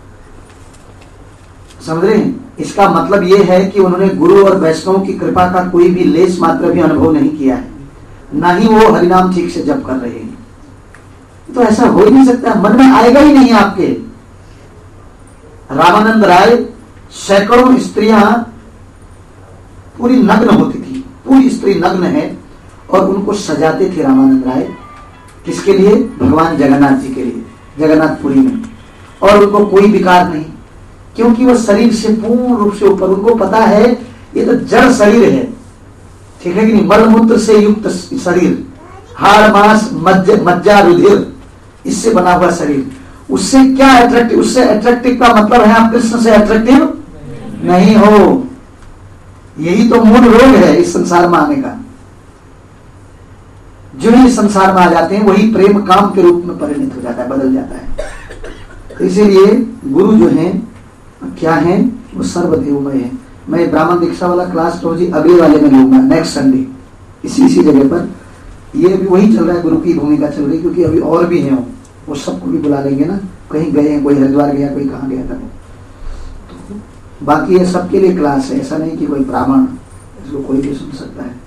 समझ रहे हैं? इसका मतलब ये है कि उन्होंने गुरु और वैष्णव की कृपा का कोई भी लेस मात्र भी अनुभव नहीं किया है, ना ही वो हरिनाम ठीक से जप कर रहे हैं। तो ऐसा हो ही नहीं सकता, मन में आएगा ही नहीं आपके। रामानंद राय, सैकड़ों स्त्रियां पूरी नग्न होती थी, पूरी स्त्री नग्न है, और उनको सजाते थे रामानंद राय। किसके लिए? भगवान जगन्नाथ जी के लिए, जगन्नाथपुरी में। और उनको कोई विकार नहीं, क्योंकि वह शरीर से पूर्ण रूप से ऊपर, उनको पता है ये तो जड़ शरीर है, ठीक है कि नहीं? मलमूत्र से युक्त शरीर, हाड़ मांस मज्जा रुधिर, इससे बना हुआ शरीर, उससे क्या अट्रैक्टिव? उससे अट्रैक्टिव का मतलब है आप कृष्ण से अट्रैक्टिव नहीं हो। यही तो मूल रोग है इस संसार में आने का। जो ही संसार में आ जाते हैं वही प्रेम काम के रूप में परिणत हो जाता है, बदल जाता है। इसीलिए गुरु जो है क्या है? वो सर्वदेवमय है। मैं ब्राह्मण दीक्षा वाला क्लास तो जी अगले वाले में लूंगा, नेक्स्ट संडे, इसी इसी जगह पर। ये भी वही चल रहा है, गुरु की भूमिका चल रही है, क्योंकि अभी और भी हैं, वो सबको भी बुला लेंगे ना। कहीं गए हैं, कोई हरिद्वार गया, कोई कहाँ गया था। तो बाकी ये सबके लिए क्लास है, ऐसा नहीं कि कोई ब्राह्मण, इसको कोई भी सुन सकता है।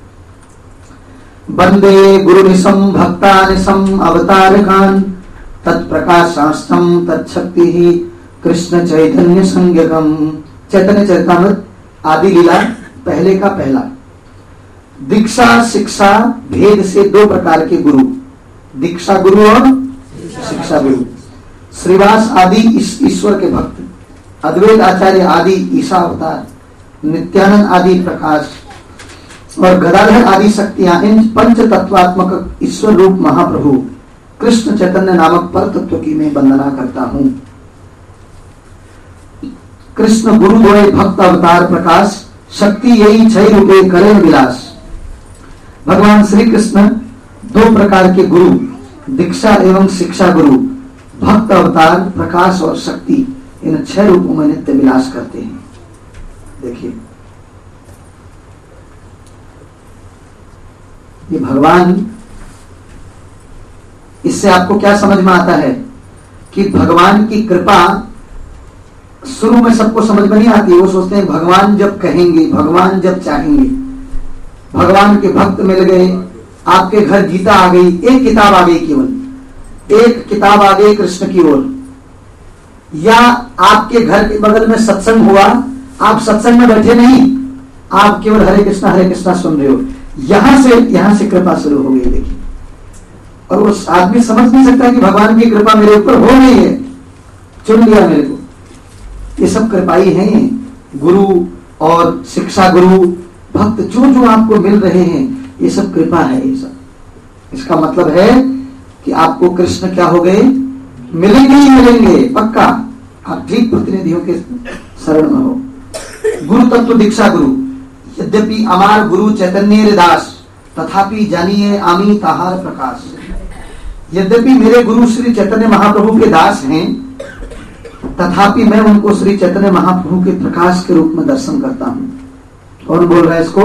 वंदे गुरु निशम भक्ता निशम अवतारकान तत्प्रकाशास्तम तत्शक्ति ही कृष्ण चैतन्य संज्ञकम। चैतन्य चरितामृत आदि लीला पहले का पहला। दीक्षा शिक्षा भेद से दो प्रकार के गुरु, दीक्षा गुरु और शिक्षा गुरु। श्रीवास आदि ईश्वर के भक्त, अद्वैत आचार्य आदि ईशा अवतार, नित्यानंद आदि प्रकाश और गदाधर आदि शक्तियां, इन पंच तत्वात्मक ईश्वर रूप महाप्रभु कृष्ण चैतन्य नामक पर तत्व की मैं वंदना करता हूं। कृष्ण गुरु द्वय भक्त अवतार प्रकाश, शक्ति यही छह रूपे करे विलास। भगवान श्री कृष्ण दो प्रकार के गुरु, दीक्षा एवं शिक्षा गुरु, भक्त अवतार प्रकाश और शक्ति, इन छह रूपों में नित्य विलास करते हैं। देखिए ये भगवान, इससे आपको क्या समझ में आता है कि भगवान की कृपा शुरू में सबको समझ में नहीं आती। वो सोचते हैं भगवान जब कहेंगे, भगवान जब चाहेंगे, भगवान के भक्त मिल गए, आपके घर गीता आ गई, एक किताब आ गई, केवल एक किताब आ गई कृष्ण की ओर, या आपके घर के बगल में सत्संग हुआ, आप सत्संग में बैठे नहीं, आप केवल हरे कृष्णा हरे कृष्णा सुन रहे हो, यहां से यहां से कृपा शुरू हो गई। देखिए, और वो आदमी समझ नहीं सकता कि भगवान की कृपा मेरे ऊपर हो गई है, चुन लिया मेरे को। ये सब कृपाई हैं, गुरु और शिक्षा गुरु, भक्त जो जो आपको मिल रहे हैं, ये सब कृपा है। ये सब इसका मतलब है कि आपको कृष्ण क्या हो गए, मिलेंगे ही मिलेंगे पक्का, आप ठीक प्रतिनिधियों के शरण में हो। गुरु तत्व दीक्षा गुरु, यद्यपि अमार गुरु चैतन्य दास, तथापि जानिए आमी ताहार प्रकाश। यद्यपि मेरे गुरु श्री चैतन्य महाप्रभु के दास हैं, तथापि मैं उनको श्री चैतन्य महाप्रभु के प्रकाश के रूप में दर्शन करता हूं। कौन बोल रहा है इसको?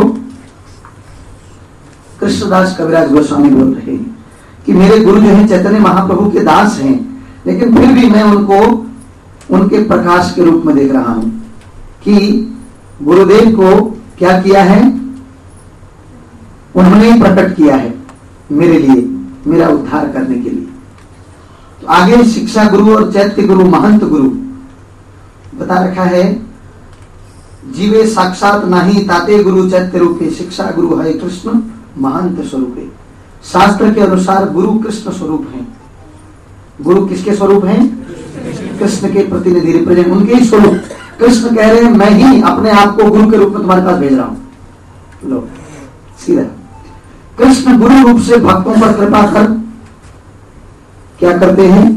कृष्णदास कविराज गोस्वामी बोल रहे हैं कि मेरे गुरु जो है चैतन्य महाप्रभु के दास हैं, लेकिन फिर भी मैं उनको उनके प्रकाश के रूप में देख रहा हूं कि गुरुदेव को क्या किया है, उन्होंने ही प्रकट किया है मेरे लिए, मेरा उद्धार करने के लिए। तो आगे शिक्षा गुरु और चैत्य गुरु, महंत गुरु बता रखा है, जीवे साक्षात नाही ताते गुरु चैत्य रूपे, शिक्षा गुरु है कृष्ण महंत स्वरूपे। शास्त्र के अनुसार गुरु कृष्ण स्वरूप हैं। गुरु किसके स्वरूप हैं? कृष्ण के प्रतिनिधि, रिप्रेजेंट, उनके ही स्वरूप। कृष्ण कह रहे हैं मैं ही अपने आप को गुरु के रूप में तुम्हारे पास भेज रहा हूं। लो सीधा, कृष्ण गुरु रूप से भक्तों पर कृपा कर क्या करते हैं?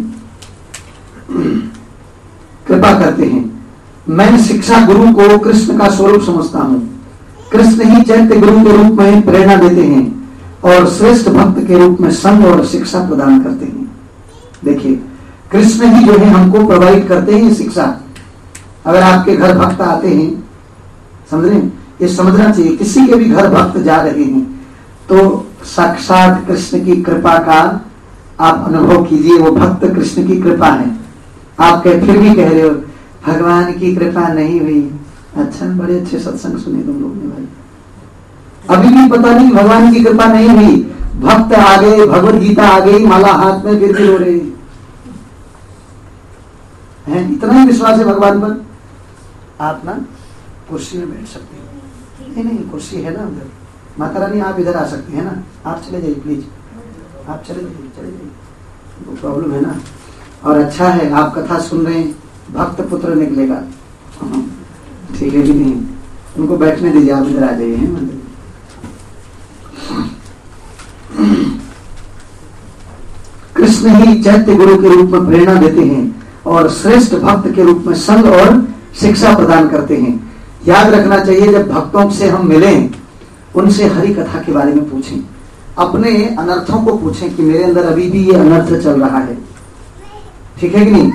कृपा करते हैं। मैं शिक्षा गुरु को कृष्ण का स्वरूप समझता हूं। कृष्ण ही चैत्य गुरु के रूप में प्रेरणा देते हैं और श्रेष्ठ भक्त के रूप में संग और शिक्षा प्रदान करते हैं। देखिए, कृष्ण ही जो है हमको प्रोवाइड करते हैं शिक्षा। अगर आपके घर भक्त आते हैं, समझ रहे हैं, ये समझना चाहिए, किसी के भी घर भक्त जा रहे हैं तो साक्षात कृष्ण की कृपा का आप अनुभव कीजिए। वो भक्त कृष्ण की कृपा है। आप कह फिर भी कह रहे हो भगवान की कृपा नहीं हुई। अच्छा, बड़े अच्छे सत्संग सुने तुम लोग ने भाई, अभी भी पता नहीं भगवान की कृपा नहीं हुई। भक्त आ गए, भगवत गीता आ गई, माला हाथ में, फिर भी रो रहे हैं। इतना ही विश्वास है भगवान पर, आप ना कुर्सी में बैठ सकते हैं। नहीं नहीं, कुर्सी है ना उधर। माता रानी आप इधर आ सकते हैं ना, आप चले जाइए प्लीज, आप चले जाइए, चले जाइए, प्रॉब्लम है ना। और अच्छा है आप कथा सुन रहे हैं, भक्त पुत्र निकलेगा, ठीक है कि नहीं? उनको बैठने दीजिए, आप इधर आ जाइए हैं मंदिर। कृष्ण ही चैत्य गुरु के रूप में प्रेरणा देते हैं और श्रेष्ठ भक्त के रूप में संग और शिक्षा प्रदान करते हैं। याद रखना चाहिए, जब भक्तों से हम मिलें, उनसे हरि कथा के बारे में पूछें, अपने अनर्थों को पूछें कि मेरे अंदर अभी भी ये अनर्थ चल रहा है, ठीक है कि नहीं?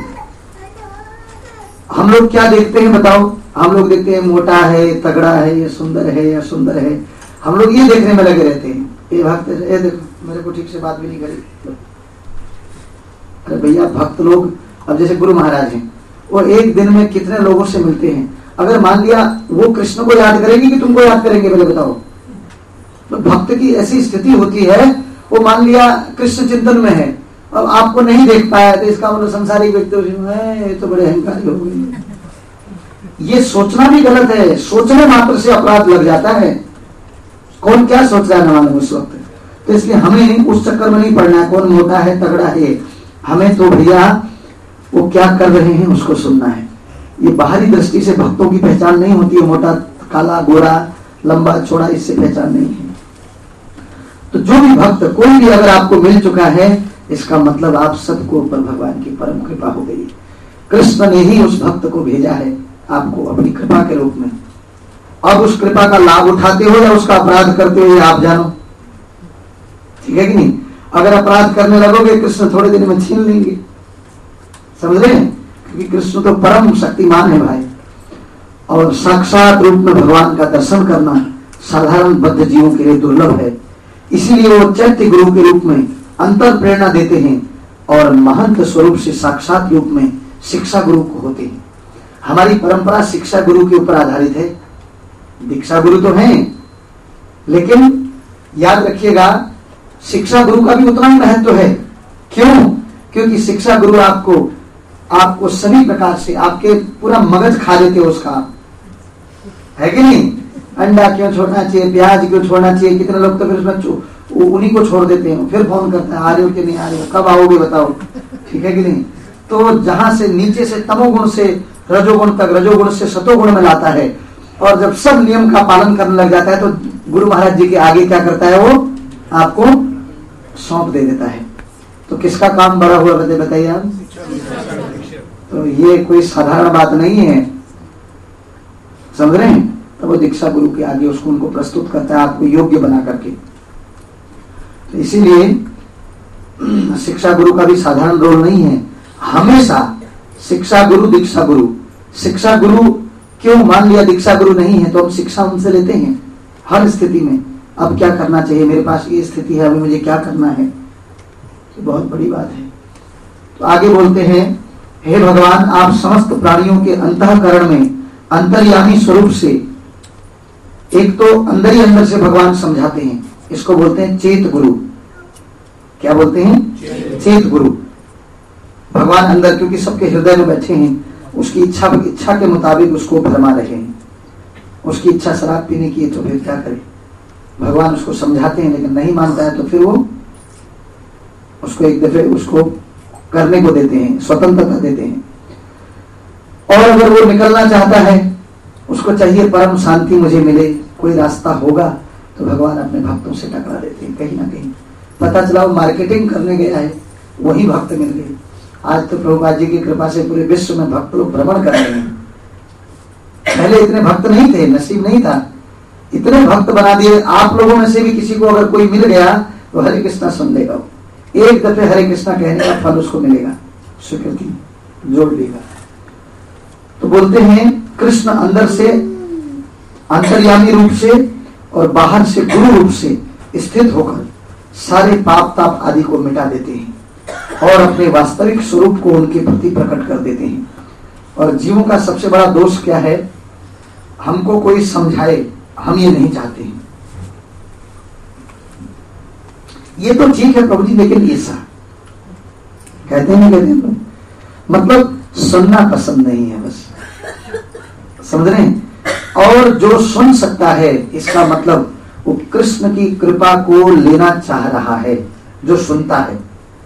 हम लोग क्या देखते हैं बताओ? हम लोग देखते हैं मोटा है, तगड़ा है, ये सुंदर है या सुंदर है, हम लोग ये देखने में लगे रहते हैं। ये भक्त, ये देखो मेरे को ठीक से बात भी नहीं करी। अरे भैया, भक्त लोग, अब जैसे गुरु महाराज हैं, वो एक दिन में कितने लोगों से मिलते हैं। अगर मान लिया वो कृष्ण को याद करेंगे कि तुमको याद करेंगे, पहले बताओ। तो भक्त की ऐसी स्थिति होती है, वो मान लिया कृष्ण चिंतन में है, अब आपको नहीं देख पाया, तो इसका मतलब संसारिक व्यक्ति तो बड़े अहंकारी हो गए। ये सोचना भी गलत है, सोचने मात्र से अपराध लग जाता है। कौन क्या सोच रहा है न मालूम उस वक्त। तो इसलिए हमें उस चक्कर में नहीं पड़ना है, कौन मोटा है तगड़ा है। हमें तो भैया वो क्या कर रहे हैं उसको सुनना है। ये बाहरी दृष्टि से भक्तों की पहचान नहीं होती है, मोटा काला गोरा लंबा चौड़ा, इससे पहचान नहीं है। तो जो भी भक्त कोई भी अगर आपको मिल चुका है, इसका मतलब आप सबको ऊपर भगवान की परम कृपा हो गई। कृष्ण ने ही उस भक्त को भेजा है आपको अपनी कृपा के रूप में। अब उस कृपा का लाभ उठाते हो या उसका अपराध करते हो, ये आप जानो, ठीक है कि नहीं? अगर अपराध करने लगोगे, कृष्ण थोड़े दिन में छीन लेंगे, समझ रहे हैं? क्योंकि कृष्ण तो परम शक्तिमान है भाई, और साक्षात रूप में भगवान का दर्शन करना साधारण बद्ध जीवों के लिए दुर्लभ है। इसीलिए वो चैत्य गुरु के रूप में अंतर प्रेरणा देते हैं और महंत स्वरूप से साक्षात रूप में शिक्षा गुरु को होते हैं। हमारी परंपरा शिक्षा गुरु के ऊपर आधारित है। दीक्षा गुरु तो हैं, लेकिन याद रखिएगा शिक्षा गुरु का भी उतना ही महत्व है। क्यों? क्योंकि शिक्षा गुरु आपको आपको सभी प्रकार से आपके पूरा मगज खा लेते हो उसका, है कि नहीं? अंडा क्यों छोड़ना चाहिए, प्याज क्यों छोड़ना चाहिए, कितने लोग तो फिर उसमें उन्हीं को छोड़ देते हैं, फिर फोन करते हैं आ रहे हो कि नहीं आ रहे हो, कब आओगे बताओ, ठीक है कि नहीं? तो जहां से नीचे से तमोगुण से रजोगुण तक, रजोगुण से सतोगुण में लाता है, और जब सब नियम का पालन करने लग जाता है तो गुरु महाराज जी के आगे क्या करता है, वो आपको सौंप दे देता है। तो किसका काम बड़ा हुआ बताइए आप? तो ये कोई साधारण बात नहीं है, समझ रहे हैं? तो वो दीक्षा गुरु के आगे उसको उनको प्रस्तुत करता है आपको योग्य बना करके। तो इसीलिए शिक्षा गुरु का भी साधारण रोल नहीं है। हमेशा शिक्षा गुरु दीक्षा गुरु, शिक्षा गुरु क्यों मान लिया दीक्षा गुरु नहीं है, तो हम शिक्षा उनसे लेते हैं हर स्थिति में। अब क्या करना चाहिए, मेरे पास ये स्थिति है, अभी मुझे क्या करना है, तो बहुत बड़ी बात है। तो आगे बोलते हैं, हे भगवान आप समस्त प्राणियों के अंतःकरण में अंतर्यामी स्वरूप से, एक तो अंदर ही अंदर से भगवान समझाते हैं, इसको बोलते हैं चेत गुरु। क्या बोलते हैं? चेत गुरु। भगवान अंदर, क्योंकि सबके हृदय में बैठे हैं, उसकी इच्छा इच्छा के मुताबिक उसको भरमा रहे हैं। उसकी इच्छा शराब पीने की है तो फिर क्या करे, भगवान उसको समझाते हैं, लेकिन नहीं मानता है तो फिर वो उसको एक दफे उसको करने को देते हैं, स्वतंत्रता देते हैं। और अगर वो निकलना चाहता है, उसको चाहिए परम शांति मुझे मिले, कोई रास्ता होगा, तो भगवान अपने भक्तों से टकरा देते हैं। कहीं ना कहीं पता चला वो मार्केटिंग करने गया है, वही भक्त मिल गए। आज तो प्रभुपाद जी की कृपा से पूरे विश्व में भक्त लोग भ्रमण कर रहे हैं। पहले इतने भक्त नहीं थे, नसीब नहीं था, इतने भक्त बना दिए। आप लोगों में से भी किसी को अगर कोई मिल गया तो हरे कृष्णा सुन लेगा, एक दफे हरे कृष्णा कहने का फल उसको मिलेगा, स्वीकृति जोड़ लेगा। तो बोलते हैं कृष्ण अंदर से अंतर्यामी रूप से और बाहर से गुरु रूप से स्थित होकर सारे पाप ताप आदि को मिटा देते हैं और अपने वास्तविक स्वरूप को उनके प्रति प्रकट कर देते हैं। और जीवों का सबसे बड़ा दोष क्या है, हमको कोई समझाए, हम ये नहीं चाहते हैं। ये तो ठीक है प्रभु जी, लेकिन ऐसा कहते हैं कहते हैं मतलब सुनना पसंद नहीं है, बस समझ रहे हैं। और जो सुन सकता है इसका मतलब वो कृष्ण की कृपा को लेना चाह रहा है। जो सुनता है,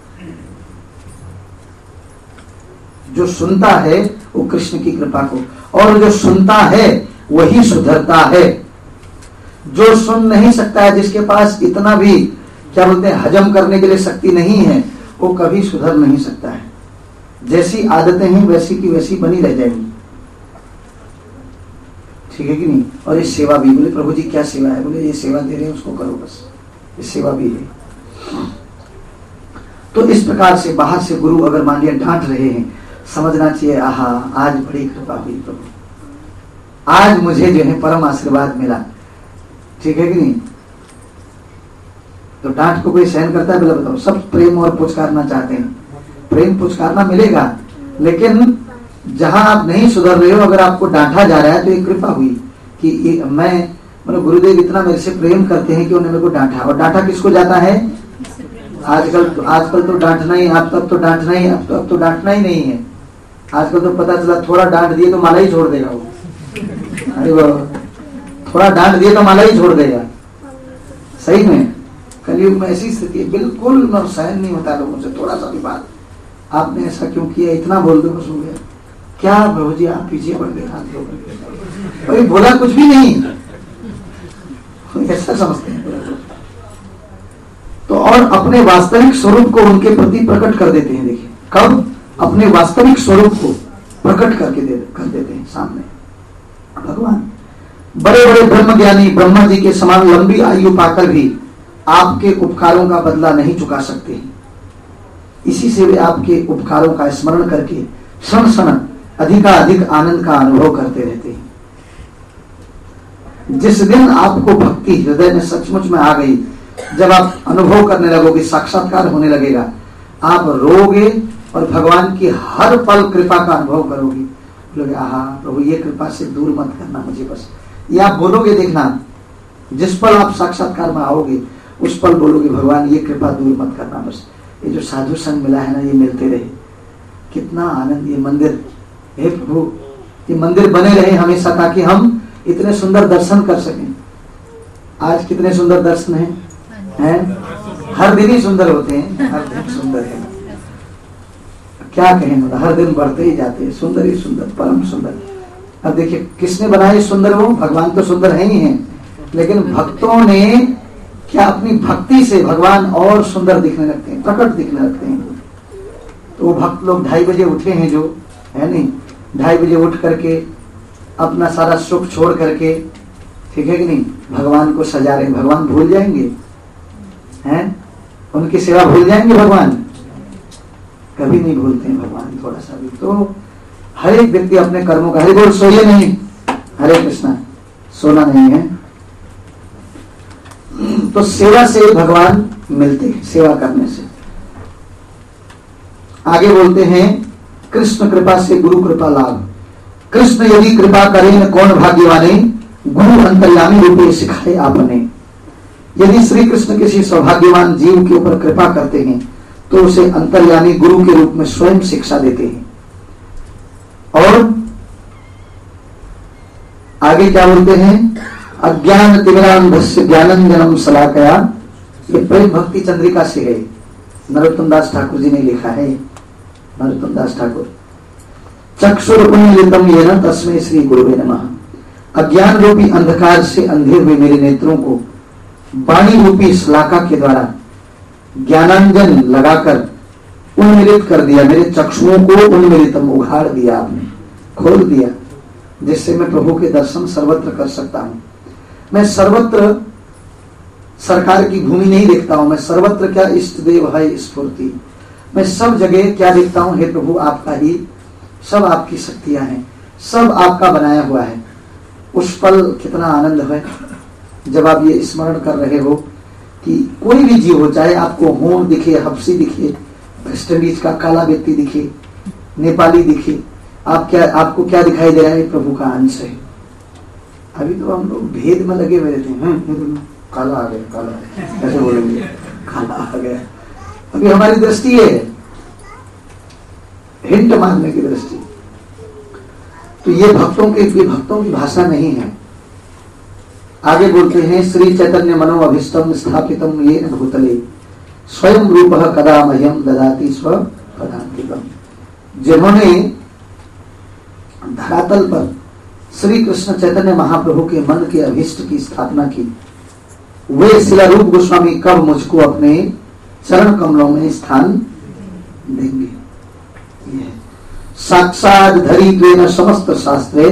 जो सुनता है वो कृष्ण की कृपा को, और जो सुनता है वही सुधरता है। जो सुन नहीं सकता है, जिसके पास इतना भी क्या बोलते हैं हजम करने के लिए शक्ति नहीं है, वो कभी सुधर नहीं सकता है। जैसी आदतें हैं वैसी की वैसी बनी रह जाएंगी, ठीक है कि नहीं? और ये सेवा भी, बोले प्रभु जी क्या सेवा है, बोले ये सेवा दे रहे हैं उसको करो, बस ये सेवा भी है। तो इस प्रकार से बाहर से गुरु अगर मान लिया डांट रहे हैं, समझना चाहिए आहा आज बड़ी कृपा हुई प्रभु, आज मुझे जो है परम आशीर्वाद मिला, ठीक है कि नहीं? तो डांट को कोई सहन करता है? बोला बताओ, सब प्रेम और पुचकारना चाहते हैं, प्रेम पुचकारना मिलेगा, लेकिन जहां आप नहीं सुधर रहे हो, अगर आपको डांटा जा रहा है तो एक कृपा हुई कि मैं मतलब गुरुदेव इतना मेरे से प्रेम करते हैं कि उन्होंने मेरे को डांटा। और डांटा किसको जाता है? आजकल तो आजकल तो डांटना ही, अब तब तो डांटना ही, अब तो अब तो डांटना ही नहीं है। आजकल तो पता चला थोड़ा डांट दिए तो माला ही छोड़ देगा वो। अरे वो थोड़ा डांट दिए तो माला ही छोड़ देगा। सही में कलयुग में ऐसी स्थिति है, बिल्कुल सहन नहीं होता लोगों से। थोड़ा सा भी बात आपने ऐसा क्यों किया, इतना बोल दो बस हो गया। क्या प्रभु जी आप पीछे बढ़ गए, हाथ धो गए, अरे बोला कुछ भी नहीं, ऐसा समझते हैं। तो और अपने वास्तविक स्वरूप को उनके प्रति प्रकट कर देते हैं। देखिए कब? अपने वास्तविक स्वरूप को प्रकट करके दे कर देते हैं सामने भगवान। बड़े बड़े ब्रह्म ज्ञानी ब्रह्मा जी के समान लंबी आयु पाकर भी आपके उपकारों का बदला नहीं चुका सकते। इसी से वे आपके उपकारों का स्मरण करके क्षण क्षण अधिकाधिक आनंद का अनुभव करते रहते हैं। जिस दिन आपको भक्ति हृदय में सचमुच में आ गई, जब आप अनुभव करने लगोगे, साक्षात्कार होने लगेगा, आप रोगे और भगवान की हर पल कृपा का अनुभव करोगे। बोलोगे आहा प्रभु ये कृपा से दूर मत करना मुझे बस। ये आप बोलोगे, देखना जिस पल आप साक्षात्कार में आओगे उस पल बोलोगे भगवान ये कृपा दूर मत करना बस। ये जो साधु संग मिला है ना, ये मिलते रहे, कितना आनंद। ये मंदिर, हे प्रभु ये मंदिर बने रहे हमेशा, ताकि हम इतने सुंदर दर्शन कर सकें। आज कितने सुंदर दर्शन हैं, हैं? हर दिन ही सुंदर होते हैं, हर दिन सुंदर है, क्या कहें, मतलब हर दिन बढ़ते ही जाते हैं, सुंदर ही सुंदर, परम सुंदर। अब देखिए किसने बनाए सुंदर, वो भगवान तो सुंदर है ही है, लेकिन भक्तों ने क्या अपनी भक्ति से भगवान और सुंदर दिखने लगते हैं, प्रकट दिखने लगते हैं। तो वो भक्त लोग ढाई बजे उठे हैं जो है नहीं, ढाई बजे उठ करके अपना सारा सुख छोड़ करके, ठीक है कि नहीं, भगवान को सजा रहे। भगवान भूल जाएंगे हैं, उनकी सेवा भूल जाएंगे भगवान? कभी नहीं भूलते हैं भगवान, थोड़ा सा भी। तो हर एक व्यक्ति अपने कर्मों का, हरि बोल, सोइए नहीं, हरे कृष्णा, सोना नहीं है। तो सेवा से भगवान मिलते हैं, सेवा करने से। आगे बोलते हैं कृष्ण कृपा से गुरु कृपा लाभ। कृष्ण यदि कृपा करें कौन भाग्यवाने, गुरु अंतर्यामी रूपे सिखाए आपने। यदि श्री कृष्ण किसी सौभाग्यवान जीव के ऊपर कृपा करते हैं तो उसे अंतर्यामी गुरु के रूप में स्वयं शिक्षा देते हैं। और आगे क्या बोलते हैं, अज्ञान तिमिरांधस्य ज्ञानंजनम शलाकया। ये प्रेम भक्ति चंद्रिका से है, नरोत्तम दास ठाकुर जी ने लिखा है। नरोत्तम दास ठाकुर, चक्षुरुन्मिलितम येन तस्मै श्री गुरुवे नमः। अज्ञान रूपी अंधकार से अंधे हुए मेरे नेत्रों को वाणी रूपी श्लाका के द्वारा ज्ञानांजन लगाकर उन्मिलित कर दिया। मेरे चक्षुओं को उन्मिलितम, उघाड़ दिया आपने, खोल दिया, जिससे मैं प्रभु के दर्शन सर्वत्र कर सकता हूं। मैं सर्वत्र सरकार की भूमि नहीं देखता हूं, मैं सर्वत्र क्या इष्ट देव है स्फूर्ति। मैं सब जगह क्या देखता हूं, हे प्रभु आपका ही, सब आपकी शक्तियां हैं, सब आपका बनाया हुआ है। उस पल कितना आनंद है जब आप ये स्मरण कर रहे हो कि कोई भी जीव हो, चाहे आपको होम दिखे, हफ्सी दिखे, वेस्ट इंडीज का काला व्यक्ति दिखे, नेपाली दिखे, आप क्या, आपको क्या दिखाई दे रहा है, प्रभु का अंश है। अभी तो हम लोग भेद में लगे हुए रहते हैं, काला आ गया, काला कैसे बोलेंगे, काला आ गया। अभी हमारी दृष्टि है हिंट मारने की दृष्टि। तो ये भक्तों के ये भक्तों की भाषा नहीं है। आगे बोलते हैं श्री चैतन्य मनो अभिष्टम स्थापितम ये भूतले स्वयं रूप कदा मह्यम ददाति स्व पदान्तिकम। जिन्होंने धरातल पर श्री कृष्ण चैतन्य महाप्रभु के मन के अभिष्ट की स्थापना की, वे शिला रूप गोस्वामी कब मुझको अपने चरण कमलों में स्थान देंगे। साक्षात धरित्वेन समस्त शास्त्रे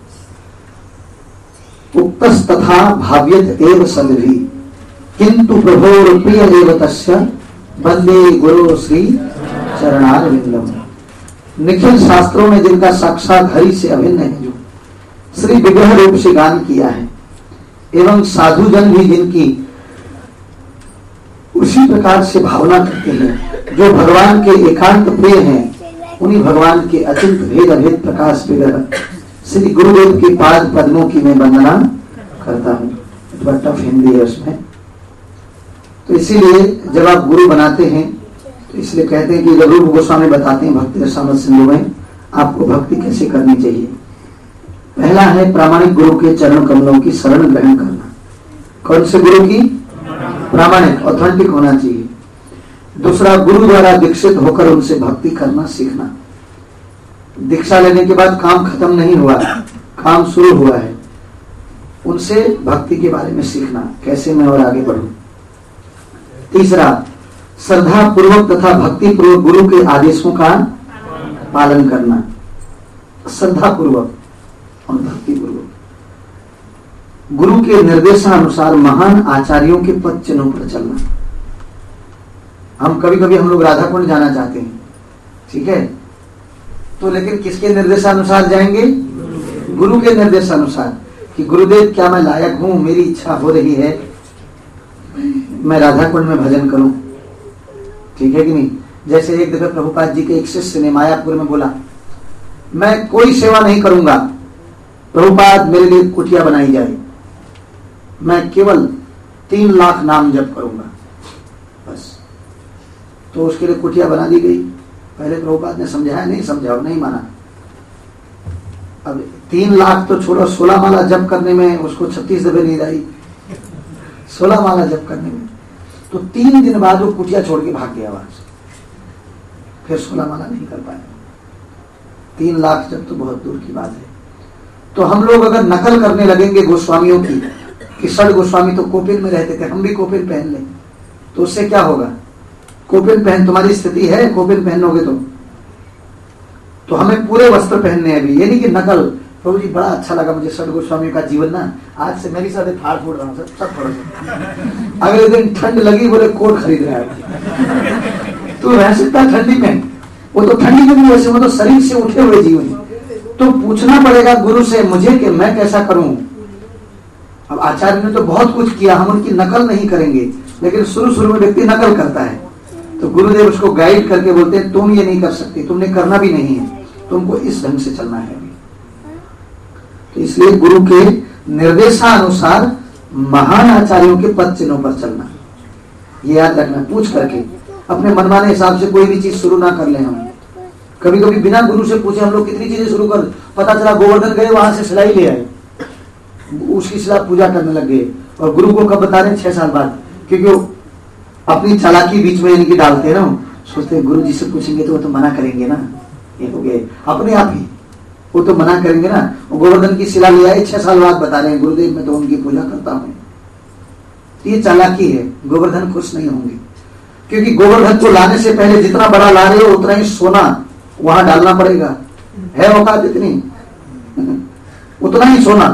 उक्तस्तथा भाव्यत एव सद्भि, किंतु प्रभोर प्रिय एव तस्य वंदे गुरु श्री चरणारविंदम। निखिल शास्त्रों में जिनका साक्षात हरि से अभिन्न है, जो श्री विग्रह रूप से गान किया है, एवं साधुजन भी जिनकी उसी प्रकार से भावना करते हैं, जो भगवान के एकांत प्रिय हैं, उन्हीं भगवान के अचिंत भेद अभेद प्रकाश विग्रह श्री गुरुदेव के पाद पद्मों की मैं वंदना करता हूँ। थोड़ा टफ हिंदी है उसमें, तो इसीलिए जब आप गुरु बनाते हैं तो इसलिए कहते हैं कि जब रूप गोस्वामी बताते हैं भक्ति रसामृत सिंधु में आपको भक्ति कैसे करनी चाहिए। पहला है प्रामाणिक गुरु के चरण कमलों की शरण ग्रहण करना। कौन से गुरु की? प्रामाणिक, ऑथेंटिक होना चाहिए। दूसरा, गुरु द्वारा दीक्षित होकर उनसे भक्ति करना सीखना। दीक्षा लेने के बाद काम खत्म नहीं हुआ, काम शुरू हुआ है। उनसे भक्ति के बारे में सीखना, कैसे मैं और आगे बढ़ूं। तीसरा, श्रद्धा पूर्वक तथा भक्ति पूर्वक गुरु के आदेशों का पालन करना। श्रद्धा पूर्वक और भक्ति पूर्वक गुरु के निर्देशानुसार महान आचार्यों के पद चिन्हों पर चलना। हम कभी कभी हम लोग राधा कुंड जाना चाहते हैं, ठीक है, तो लेकिन किसके निर्देशानुसार जाएंगे? गुरु के निर्देशानुसार, कि गुरुदेव क्या मैं लायक हूं, मेरी इच्छा हो रही है मैं राधा कुंड में भजन करूं, ठीक है कि नहीं। जैसे एक दफे प्रभुपाद जी के एक शिष्य ने मायापुर में बोला, मैं कोई सेवा नहीं करूंगा, प्रभुपाद मेरे लिए कुटिया बनाई जाए, मैं केवल तीन लाख नाम जप करूंगा बस। तो उसके लिए कुटिया बना दी गई। पहले प्रभुपाद ने समझाया, नहीं समझाओ, नहीं माना। अब तीन लाख तो छोड़ो, सोलह माला जप करने में उसको छत्तीस दफे नींद आई, सोलह माला जप करने में। तो तीन दिन बाद वो कुटिया छोड़ के भाग गया वहां से, फिर सोलह माला नहीं कर पाया। तीन लाख जब तो बहुत दूर की बात है। तो हम लोग अगर नकल करने लगेंगे गोस्वामियों की, कि सड़ गोस्वामी तो कोपिन में रहते थे, हम भी कोपिन पहन लें, तो उससे क्या होगा? कोपिन पहन, तुम्हारी स्थिति है कोपिन पहनोगे तो तो हमें पूरे वस्त्र पहनने हैं अभी, ये नहीं कि नकल। प्रभु जी बड़ा अच्छा लगा मुझे सड़ गोस्वामी का जीवन ना, आज से मेरी साथ फाड़ फूट रहा हूँ सर, सब थोड़ा। अगले दिन ठंड लगी, बोले कोट खरीद रहा है, तू रह सकता ठंडी में? वो तो ठंडी में भी वैसे, वो तो शरीर से उठे हुए जीवन। तो पूछना पड़ेगा गुरु से मुझे कि मैं कैसा करूं। अब आचार्य ने तो बहुत कुछ किया, हम उनकी नकल नहीं करेंगे, लेकिन शुरू शुरू में व्यक्ति नकल करता है, तो गुरुदेव उसको गाइड करके बोलते हैं तुम ये नहीं कर सकते, तुमने करना भी नहीं है, तुमको इस ढंग से चलना है। तो इसलिए गुरु के निर्देशानुसार महान आचार्यों के पद चिन्हों पर चलना, ये याद रखना। पूछ करके अपने मनमाने हिसाब से कोई भी चीज शुरू ना कर ले। हम कभी कभी बिना गुरु से पूछे हम लोग कितनी चीजें शुरू कर, पता चला गोवर्धन गए वहां से सिलाई ले आए, उसकी सिला पूजा करने लग गए, और गुरु को कब बता रहे? छह साल बाद, क्योंकि अपनी चालाकी बीच में इनकी डालते हैं ना, सोचते हैं गुरु जी से पूछेंगे तो वो तो मना करेंगे ना, ये हो गए अपने आप ही, वो तो मना करेंगे ना। गोवर्धन की शिला ले आए, छह साल बाद बता रहे हैं गुरुदेव मैं तो उनकी पूजा करता हूँ। ये चालाकी है, गोवर्धन खुश नहीं होंगे, क्योंकि गोवर्धन को लाने से पहले जितना बड़ा ला रहे हो उतना ही सोना वहां डालना पड़ेगा, है औकात इतनी, उतना ही सोना।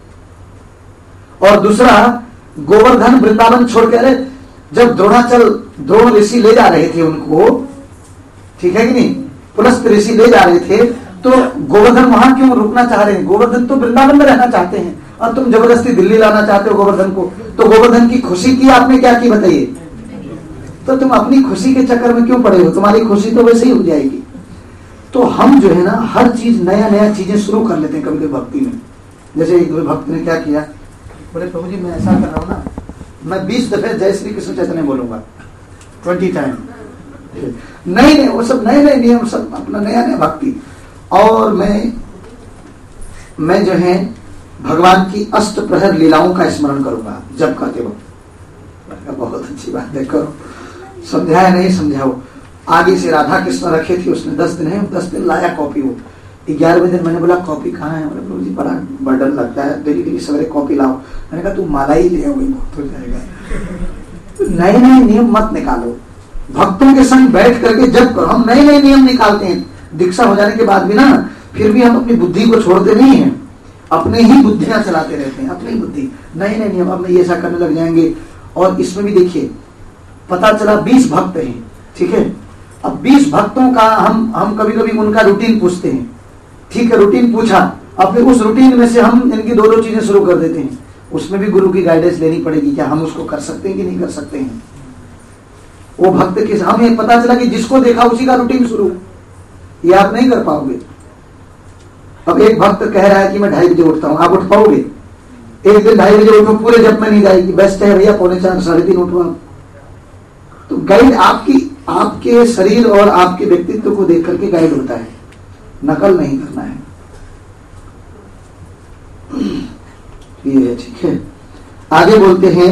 और दूसरा, गोवर्धन वृंदावन छोड़ के, अरे जब द्रोणाचल द्रोण ऋषि ले जा रहे थे उनको, ठीक है कि नहीं, पुलस्त ऋषि ले जा रहे थे, तो गोवर्धन वहां क्यों रुकना चाह रहे हैं? गोवर्धन तो वृंदावन में रहना चाहते हैं, और तुम जबरदस्ती दिल्ली लाना चाहते हो गोवर्धन को। तो गोवर्धन की खुशी की आपने क्या की बताइए? तो तुम अपनी खुशी के चक्कर में क्यों पड़े हो? तुम्हारी खुशी तो वैसे ही हो जाएगी। तो हम जो है ना, हर चीज नया नया चीजें शुरू कर लेते हैं कभी कभी भक्ति में। जैसे एक भक्त ने क्या किया, बोले प्रभु जी मैं ऐसा कर रहा हूँ ना, मैं बीस दफे जय श्री कृष्ण चैतन्य बोलूंगा, ट्वेंटी टाइम। नहीं नहीं, वो सब नए नए नियम, सब अपना नया नया भक्ति। और मैं मैं जो है भगवान की अष्ट प्रहर लीलाओं का स्मरण करूंगा जब करते वक्त। बहुत अच्छी बात है, करो। समझाया नहीं समझाओ, आगे से राधा कृष्ण रखे थे, उसने दस दिन है, दस दिन लाया कॉपी। वो ग्यारहवें दिन मैंने बोला कॉपी कहाँ है? बोले प्रभु जी बड़ा बर्डन लगता है, डेली डेली सवेरे कॉपी लाओ। मैंने कहा तू माला ही ले आओ, बहुत हो जाएगा। नए नए नियम मत निकालो, भक्तों के संग बैठ करके जब करो। हम नए नए नियम निकालते हैं दीक्षा हो जाने के बाद भी ना, फिर भी हम अपनी बुद्धि को छोड़ते नहीं है, अपने ही बुद्धियां चलाते रहते हैं, अपनी बुद्धि, नए नए नियम। अब ये ऐसा करने लग जाएंगे। और इसमें भी देखिए, पता चला बीस भक्त हैं, ठीक है। अब बीस भक्तों का हम हम कभी कभी उनका रूटीन पूछते हैं, ठीक है, रूटीन पूछा, अब फिर उस रूटीन में से हम इनकी दो दो चीजें शुरू कर देते हैं। उसमें भी गुरु की गाइडेंस लेनी पड़ेगी, क्या हम उसको कर सकते हैं कि नहीं कर सकते हैं। वो भक्त के हमें पता चला कि जिसको देखा उसी का रूटीन शुरू, ये आप नहीं कर पाओगे। अब एक भक्त कह रहा है कि मैं ढाई बजे उठता हूं, आप उठ पाओगे? एक दिन ढाई बजे उठो, पूरे जब में नींद आएगी, बेस्ट है भैया पौने चार साढ़े तीन उठो। तो गाइड आपकी आपके शरीर और आपके व्यक्तित्व को देख करके गाइड होता है, नकल नहीं करना है। ये है, ठीक है। आगे बोलते हैं,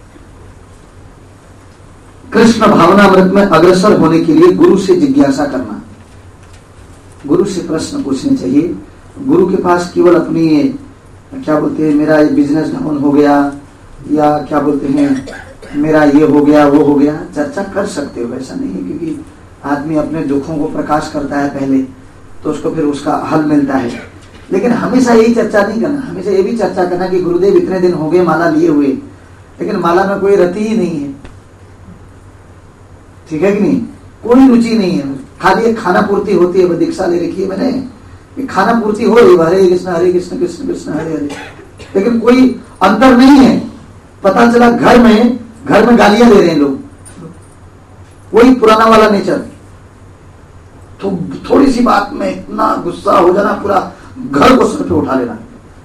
कृष्ण भावनामृत में अग्रसर होने के लिए गुरु से जिज्ञासा करना, गुरु से प्रश्न पूछने चाहिए। गुरु के पास केवल अपनी क्या बोलते हैं, मेरा बिजनेस डाउन हो गया, या क्या बोलते हैं मेरा ये हो गया वो हो गया, चर्चा कर सकते हो, ऐसा नहीं है। क्योंकि आदमी अपने दुखों को प्रकाश करता है पहले, तो उसको फिर उसका हल मिलता है। लेकिन हमेशा यही चर्चा नहीं करना, हमेशा ये भी चर्चा करना कि गुरुदेव इतने दिन हो गए माला लिए हुए, लेकिन माला में कोई रति ही नहीं है, ठीक है कि नहीं, कोई रुचि नहीं है, खाली एक खाना पूर्ति होती है, वो दीक्षा ले रखी है मैंने, खाना पूर्ति हो रही, हरे कृष्ण हरे कृष्ण कृष्ण कृष्ण हरे हरे, लेकिन कोई अंतर नहीं है। पता चला घर में घर में गालियां दे रहे हैं लोग, वही पुराना वाला नेचर। तो थोड़ी सी बात में इतना गुस्सा हो जाना, पूरा घर को सर पे उठा लेना।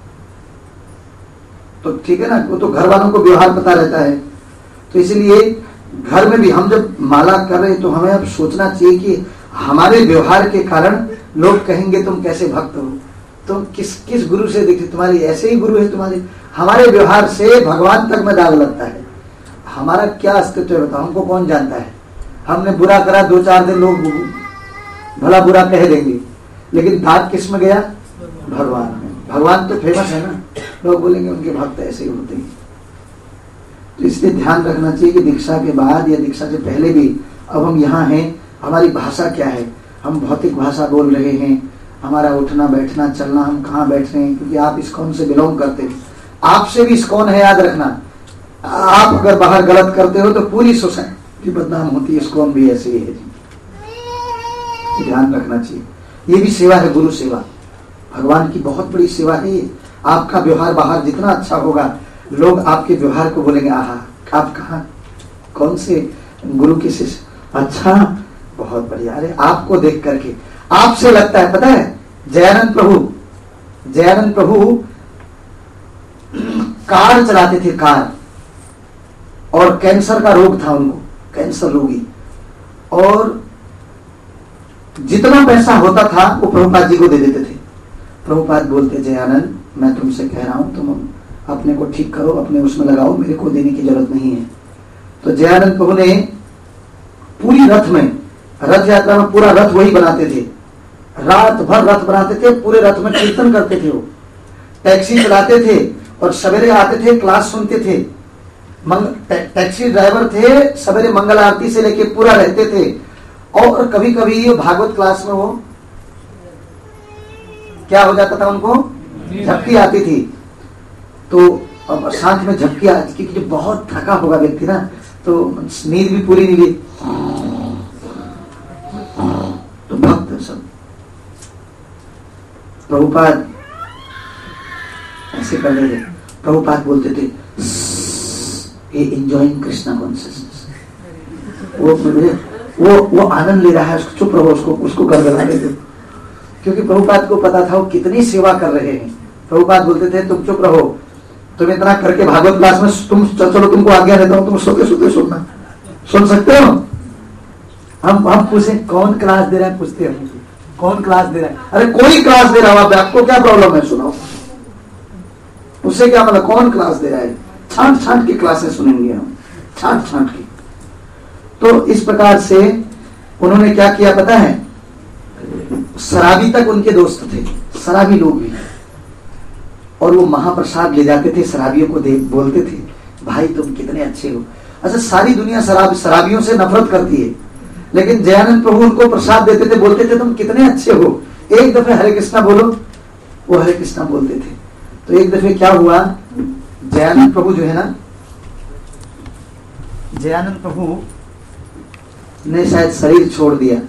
तो ठीक है ना, वो तो घर वालों को व्यवहार पता रहता है। तो इसलिए घर में भी हम जब माला कर रहे तो हमें अब सोचना चाहिए कि हमारे व्यवहार के कारण लोग कहेंगे तुम कैसे भक्त हो, तुम किस किस गुरु से देखते, तुम्हारी ऐसे ही गुरु है तुम्हारे। हमारे व्यवहार से भगवान तक में दाग लगता है। हमारा क्या अस्तित्व है बताओ, हमको कौन जानता है। हमने बुरा करा, दो चार दिन लोग भला बुरा कह देंगे, लेकिन दाग किस में गया? भगवान में। भगवान तो फेमस है ना, लोग बोलेंगे उनके भक्त ऐसे ही होते हैं। तो इसलिए ध्यान रखना चाहिए कि दीक्षा के बाद या दीक्षा से पहले भी अब हम यहाँ हैं, हमारी भाषा क्या है। हम भौतिक भाषा बोल रहे हैं, हमारा उठना बैठना चलना, हम कहाँ बैठ रहे हैं, क्योंकि आप इस्कॉन से बिलोंग करते हैं। आपसे भी इस्कॉन है, याद रखना। आप अगर बाहर गलत करते हो तो पूरी सोसाइटी बदनाम होती है। इस्कॉन भी ऐसे ही है जी, ध्यान रखना चाहिए। ये भी सेवा है, गुरु सेवा, भगवान की बहुत बड़ी सेवा है ये। आपका व्यवहार बाहर जितना अच्छा होगा, लोग आपके व्यवहार को बोलेंगे आहा आप कहाँ, कौन से गुरु के शिष्य, अच्छा बहुत बढ़िया। अरे आपको देख करके आपसे लगता है, पता है जयानंद प्रभु जयानंद प्रभु कार चलाते थे, कार, और कैंसर का रोग था उनको, कैंसर रोगी, और जितना पैसा होता था वो प्रभुपाद जी को दे देते थे। प्रभुपाद बोलते जयानंद मैं तुमसे कह रहा हूं, तुम अपने को ठीक करो, अपने उसमें लगाओ, मेरे को देने की जरूरत नहीं है। तो जयानंद प्रभु ने पूरी रथ में, रथ यात्रा में पूरा रथ वही बनाते थे, रात भर रथ बनाते थे, पूरे रथ में कीर्तन करते थे। वो टैक्सी चलाते थे और सवेरे आते थे, क्लास सुनते थे। टैक्सी ड्राइवर थे, सवेरे मंगल आरती से लेके पूरा रहते थे। और कभी कभी भागवत क्लास में वो क्या हो जाता था, उनको झपकी आती थी। तो अब सांझ में झपकी आती, क्योंकि जब बहुत थका होगा व्यक्ति ना, तो नींद भी पूरी नहीं हुई, तो भक्त सब प्रभुपाद ऐसे कर रहे थे। प्रभुपाद बोलते थे ये एंजॉयिंग कृष्णा कॉन्शियसनेस, वो वो वो आनंद ले रहा है, उसको चुप रहो, उसको उसको गड़बड़ा देते। क्योंकि प्रभुपाद को पता था वो कितनी सेवा कर रहे हैं। प्रभुपाद बोलते थे तुम चुप रहो, तुम इतना करके भागवत क्लास में तुम चलो, तुमको आज्ञा देता हूं, तुम सोते सोते सुनना, सुन सकते हो। हम हम पूछे कौन क्लास दे रहा है, पूछते हैं कौन क्लास दे रहा है। अरे कोई क्लास दे रहा हो, आपको क्या प्रॉब्लम है, सुनाओ। उससे क्या मतलब, कौन क्लास दे रहा है, छांट छांट की क्लासेस सुनेंगे हम, छांट छांट की। तो इस प्रकार से उन्होंने क्या किया पता है, शराबी तक उनके दोस्त थे, शराबी लोग भी, और वो महाप्रसाद ले जाते थे, शराबियों को देख बोलते थे भाई तुम कितने अच्छे हो। अच्छा सारी दुनिया शराब शराबियों से नफरत करती है, लेकिन जयानंद प्रभु उनको प्रसाद देते थे, बोलते थे तुम कितने अच्छे हो, एक दफे हरे कृष्णा बोलो, वो हरे कृष्णा बोलते थे। तो एक दफे क्या हुआ, जयानंद प्रभु जो है ना, जयानंद प्रभु ने शायद शरीर छोड़ दिया,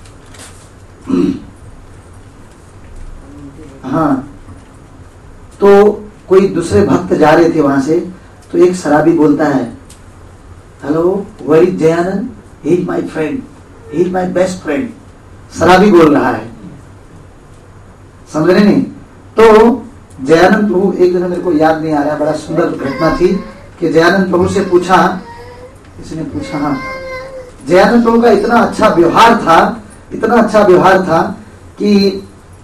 हाँ, तो कोई दूसरे भक्त जा रहे थे वहां से, तो एक शराबी बोलता है hello where is Jayanand, he is my friend, he is my best friend. शराबी बोल रहा है, समझ रहे नहीं। तो जयानंद प्रभु, एक दिन मेरे को याद नहीं आ रहा, बड़ा सुंदर घटना थी कि जयानंद प्रभु से पूछा, इसने पूछा, हाँ, जयानंद प्रभु का इतना अच्छा व्यवहार था, इतना अच्छा व्यवहार था कि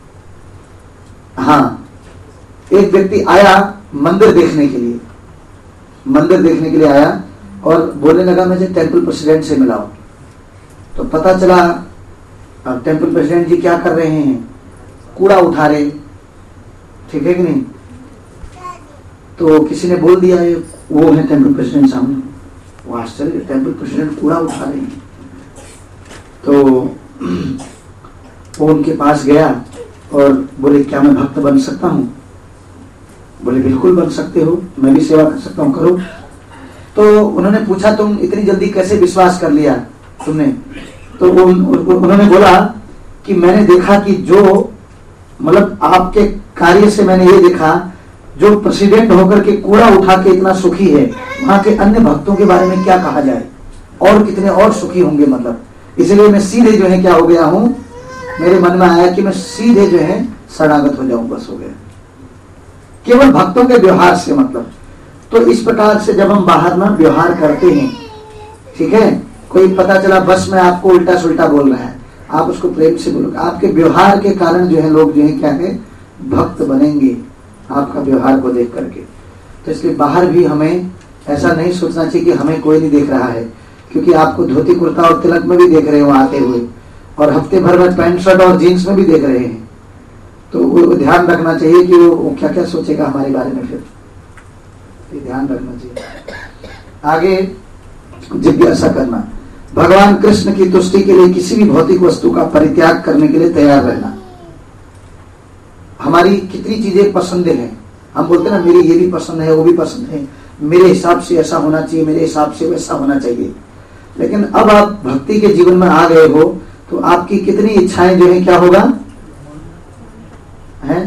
हाँ, एक व्यक्ति आया मंदिर देखने के लिए, मंदिर देखने के लिए आया और बोलने लगा मुझे टेंपल प्रेसिडेंट से मिलाओ। तो पता चला टेंपल प्रेसिडेंट जी क्या कर रहे हैं, कूड़ा उठा रहे, ठीक है कि नहीं। तो किसी ने बोल दिया है वो है टेंपल प्रेसिडेंट सामने, वो आश्चर्य, टेंपल प्रेसिडेंट कूड़ा उठा रहे हैं। तो वो उनके पास गया और बोले क्या मैं भक्त बन सकता हूं। बोले बिल्कुल बन सकते हो, मैं भी सेवा कर सकता हूं, करो। तो उन्होंने पूछा तुम इतनी जल्दी कैसे विश्वास कर लिया तुमने। तो उन, उन्होंने बोला कि मैंने देखा कि जो मतलब आपके कार्य से मैंने ये देखा, जो प्रेसिडेंट होकर के कूड़ा उठा के इतना सुखी है, वहां के अन्य भक्तों के बारे में क्या कहा जाए, और कितने और सुखी होंगे। मतलब इसलिए मैं सीधे जो है क्या हो गया हूं, मेरे मन में आया कि मैं सीधे जो है शरणागत हो जाऊं, बस हो गया, केवल भक्तों के व्यवहार से। मतलब तो इस प्रकार से जब हम बाहर ना व्यवहार करते हैं, ठीक है, कोई पता चला बस में आपको उल्टा सुल्टा बोल रहा है, आप उसको प्रेम से बोलोगे, आपके व्यवहार के कारण जो है लोग जो है क्या है, भक्त बनेंगे आपका व्यवहार को देख करके। तो इसलिए बाहर भी हमें ऐसा नहीं सोचना चाहिए कि हमें कोई नहीं देख रहा है, क्योंकि आपको धोती कुर्ता और तिलक में भी देख रहे हो आते हुए, और हफ्ते भर में पैंट शर्ट और जीन्स में भी देख रहे हैं। तो वो ध्यान रखना चाहिए कि वो, वो क्या क्या सोचेगा हमारे बारे में, फिर ध्यान रखना चाहिए। आगे जिज्ञासा करना, भगवान कृष्ण की तुष्टि के लिए किसी भी भौतिक वस्तु का परित्याग करने के लिए तैयार रहना। हमारी कितनी चीजें पसंदें हैं, हम बोलते हैं ना मेरी ये भी पसंद है वो भी पसंद है, मेरे हिसाब से ऐसा होना चाहिए, मेरे हिसाब से वैसा होना चाहिए। लेकिन अब आप भक्ति के जीवन में आ गए हो तो आपकी कितनी इच्छाएं जो है क्या होगा, हैं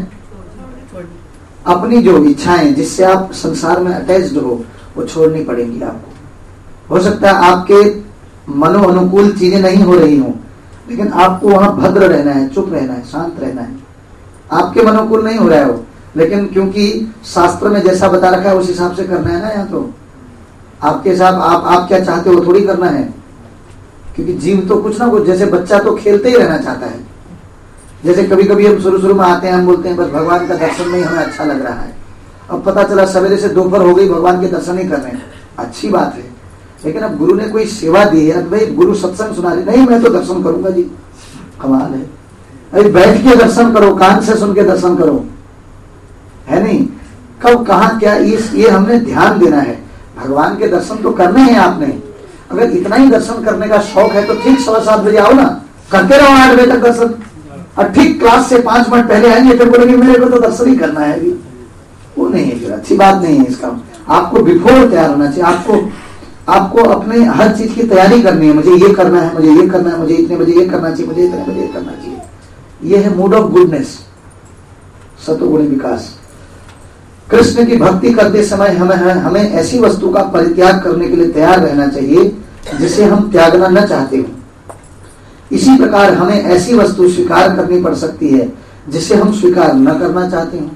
अपनी जो इच्छाएं जिससे आप संसार में अटैच्ड हो वो छोड़नी पड़ेंगी आपको। हो सकता है आपके मनो अनुकूल चीजें नहीं हो रही हो, लेकिन आपको वहां भद्र रहना है, चुप रहना है, शांत रहना है। आपके मनोकुल नहीं हो रहा है वो, लेकिन क्योंकि शास्त्र में जैसा बता रखा है उस हिसाब से करना है ना। यहाँ तो आपके हिसाब आप आप क्या चाहते हो थोड़ी करना है, क्योंकि जीव तो कुछ ना कुछ, जैसे बच्चा तो खेलते ही रहना चाहता है। जैसे कभी कभी हम शुरू शुरू में आते हैं, हम बोलते हैं बस भगवान का दर्शन नहीं हमें अच्छा लग रहा है, अब पता चला सवेरे से दोपहर हो गई भगवान के दर्शन ही कर रहे हैं, अच्छी बात है। लेकिन अब गुरु ने कोई सेवा दी है, भाई गुरु सत्संग सुना रहे, नहीं मैं तो दर्शन करूंगा जी, कमाल है, अभी बैठ के दर्शन करो, कान से सुन के दर्शन करो, है नहीं। कब कहाँ क्या, इस ये हमने ध्यान देना है। भगवान के दर्शन तो करने हैं आपने, अगर इतना ही दर्शन करने का शौक है तो ठीक सवा सात बजे आओ ना, करते रहो आठ बजे तक दर्शन, और ठीक क्लास से पांच मिनट पहले आएंगे फिर बोलेंगे मेरे को तो दर्शन ही करना है अभी, वो नहीं है, फिर अच्छी बात नहीं है इसका। आपको बिफोर तैयार होना चाहिए, आपको आपको अपने हर चीज की तैयारी करनी है, मुझे ये करना है, मुझे ये करना है, मुझे इतने बजे ये करना चाहिए, मुझे इतने बजे ये करना चाहिए। ये है मूड ऑफ गुडनेस, सतोगुणी विकास। कृष्ण की भक्ति करते समय हमें हमें ऐसी वस्तु का परित्याग करने के लिए तैयार रहना चाहिए जिसे हम त्यागना न चाहते हो। इसी प्रकार हमें ऐसी वस्तु स्वीकार करनी पड़ सकती है जिसे हम स्वीकार न करना चाहते हो।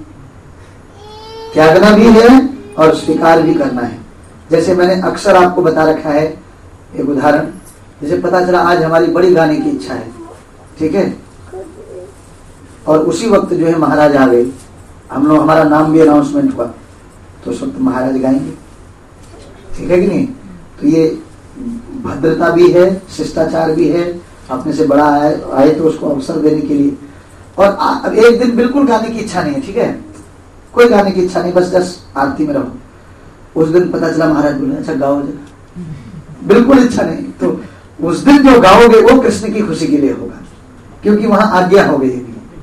त्यागना भी है और स्वीकार भी करना है। जैसे मैंने अक्सर आपको बता रखा है एक उदाहरण, जैसे पता चला आज हमारी बड़ी गाने की इच्छा है, ठीक है, और उसी वक्त जो है महाराज आ गए, हम लोग हमारा नाम भी अनाउंसमेंट हुआ, तो उस वक्त महाराज गाएंगे, ठीक है कि नहीं। तो ये भद्रता भी है, शिष्टाचार भी है, अपने से बड़ा आए, आए तो उसको अवसर देने के लिए। और अब एक दिन बिल्कुल गाने की इच्छा नहीं है, ठीक है, कोई गाने की इच्छा नहीं, बस जस्ट आरती में रहो। उस दिन पता चला महाराज बोले अच्छा गाओ जरा, बिल्कुल इच्छा नहीं, तो उस दिन जो गाओगे वो कृष्ण की खुशी के लिए होगा, क्योंकि वहां आज्ञा हो गई,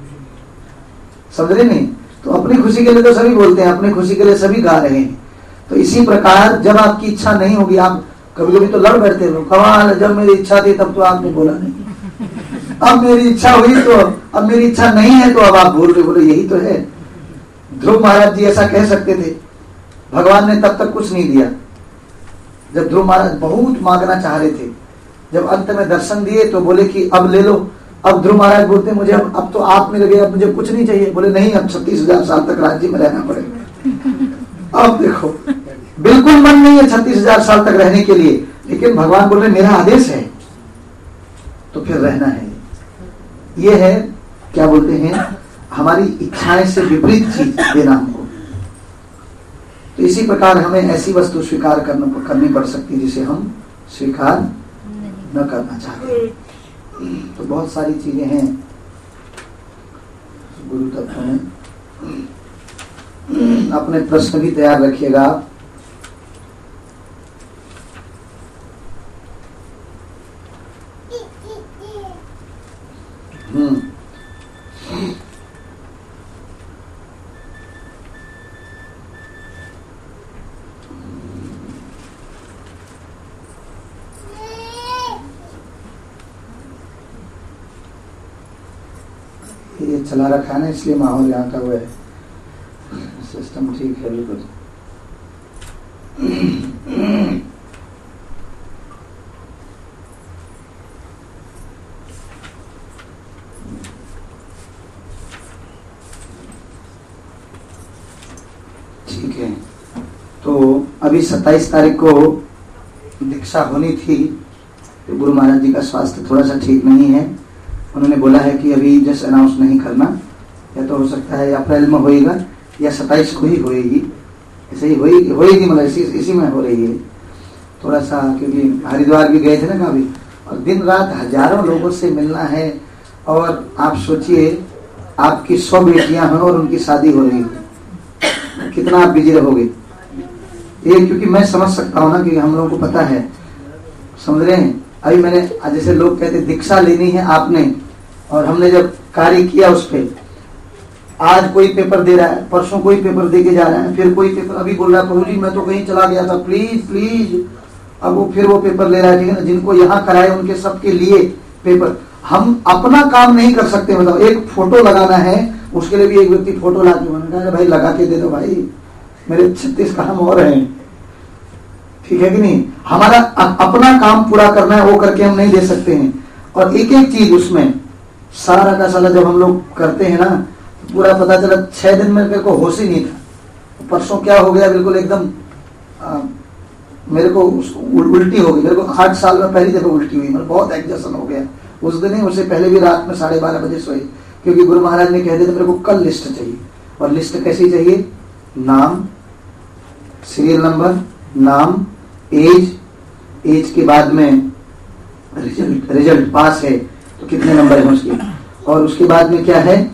समझ रहे नहीं। तो अपनी खुशी के लिए तो सभी बोलते हैं, अपनी खुशी के लिए सभी गा रहे हैं। तो इसी प्रकार जब आपकी इच्छा नहीं होगी, आप कभी कभी तो लड़ बैठते हो, कमाल जब मेरी इच्छा थी तब तो आपने बोला नहीं, अब मेरी इच्छा हुई तो अब मेरी इच्छा नहीं है तो अब आप बोल रहे, बोले यही तो है। ध्रुव महाराज जी ऐसा कह सकते थे, भगवान ने तब तक कुछ नहीं दिया। जब ध्रुव महाराज बहुत मांगना चाह रहे थे, जब अंत में दर्शन दिए तो बोले कि अब ले लो। अब ध्रुव महाराज बोलते मुझे अब तो आप मिल गए, अब मुझे कुछ नहीं चाहिए। बोले नहीं, अब छत्तीस हजार साल तक राज्य में रहना पड़ेगा। अब देखो बिल्कुल मन नहीं है छत्तीस हजार साल तक रहने के लिए, लेकिन भगवान बोल रहे मेरा आदेश है तो फिर रहना है। ये है क्या बोलते हैं, हमारी इच्छाएं से विपरीत चीज देना हमको। तो इसी प्रकार हमें ऐसी वस्तु स्वीकार करना करनी पड़ सकती है जिसे हम स्वीकार न करना चाहते। तो बहुत सारी चीजें हैं गुरु तत्व में। अपने प्रश्न भी तैयार रखिएगा। हम्म ये चला रखा है ना, इसलिए माहौल यहाँ का वो है, सिस्टम ठीक है बिल्कुल। ठीक है, तो अभी सत्ताईस तारीख को दीक्षा होनी थी, तो गुरु महाराज जी का स्वास्थ्य थोड़ा सा ठीक नहीं है। उन्होंने बोला है कि अभी जस्ट अनाउंस नहीं करना, या तो हो सकता है अप्रैल में होएगा या सत्ताईस को ही होएगी, ऐसे ही होएगी होएगी मतलब इसी इसी में हो रही है थोड़ा सा, क्योंकि हरिद्वार भी गए थे ना काफी, और दिन रात हजारों लोगों से मिलना है। और आप सोचिए आपकी सौ बेटियां हैं और उनकी शादी हो रही है, कितना आप बिजी रहोगे ये, क्योंकि मैं समझ सकता हूँ ना कि हम लोगों को पता है, समझ रहे हैं। अभी मैंने जैसे लोग कहते दीक्षा लेनी है आपने, और हमने जब कार्य किया उस पर, आज कोई पेपर दे रहा है, परसों कोई पेपर दे के जा रहा है, फिर कोई पेपर, अभी बोल रहा है प्रभु जी मैं तो कहीं चला गया था, प्लीज प्लीज, अब वो फिर वो पेपर ले रहा है, ठीक है ना। जिनको यहाँ कराए उनके सबके लिए पेपर, हम अपना काम नहीं कर सकते। मतलब एक फोटो लगाना है, उसके लिए भी एक व्यक्ति फोटो ला के, मैंने कहा भाई लगा के दे दो भाई, मेरे छत्तीस काम और हैं, ठीक है कि नहीं। हमारा अपना काम पूरा करना है, वो करके हम नहीं दे सकते हैं। और एक एक चीज उसमें सारा का सारा जब हम लोग करते हैं ना, तो पूरा पता चला छह दिन में मेरे को होश ही नहीं था। परसों क्या हो गया, बिल्कुल एकदम आ, मेरे को उल्टी हो गई। मेरे को आठ साल में पहली दफा उल्टी हुई, मतलब बहुत एग्जर्सन हो गया उस दिन ही। उससे पहले भी रात में साढ़े बारह बजे सोई, क्योंकि गुरु महाराज ने कह दिया मेरे को कल लिस्ट चाहिए। और लिस्ट कैसी चाहिए, नाम, सीरियल नंबर, नाम, एज, एज के बाद में रिजल्ट, रिजल्ट पास है तो कितने नंबर है उसके, और उसके बाद में क्या है,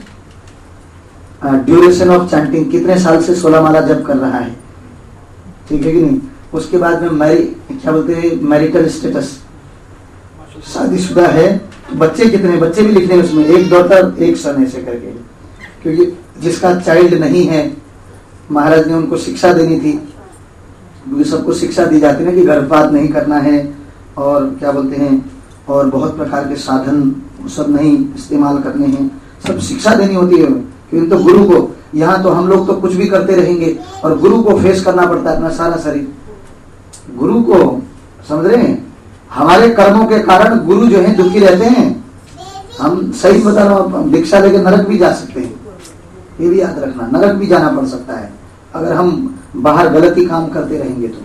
ड्यूरेशन ऑफ चैंटिंग, कितने साल से सोलह माला जप कर रहा है, ठीक है कि नहीं। उसके बाद में मैरी क्या बोलते हैं, मैरिटल स्टेटस, शादीशुदा है तो बच्चे कितने, बच्चे भी लिखने उसमें, एक डॉटर एक सन ऐसे करके, क्योंकि जिसका चाइल्ड नहीं है महाराज ने उनको शिक्षा देनी थी, क्योंकि सबको शिक्षा दी जाती है ना कि गर्भपात नहीं करना है, और क्या बोलते हैं, और बहुत प्रकार के साधन सब नहीं इस्तेमाल करने हैं, सब शिक्षा देनी होती है। क्योंकि तो गुरु को, यहाँ तो हम लोग तो कुछ भी करते रहेंगे, और गुरु को फेस करना पड़ता है अपना सारा शरीर। गुरु को समझ रहे हैं, हमारे कर्मों के कारण गुरु जो है दुखी रहते हैं। हम सही बता रहा हूँ, दीक्षा लेकर नरक भी जा सकते हैं, ये भी याद रखना, नरक भी जाना पड़ सकता है अगर हम बाहर गलत ही काम करते रहेंगे तो।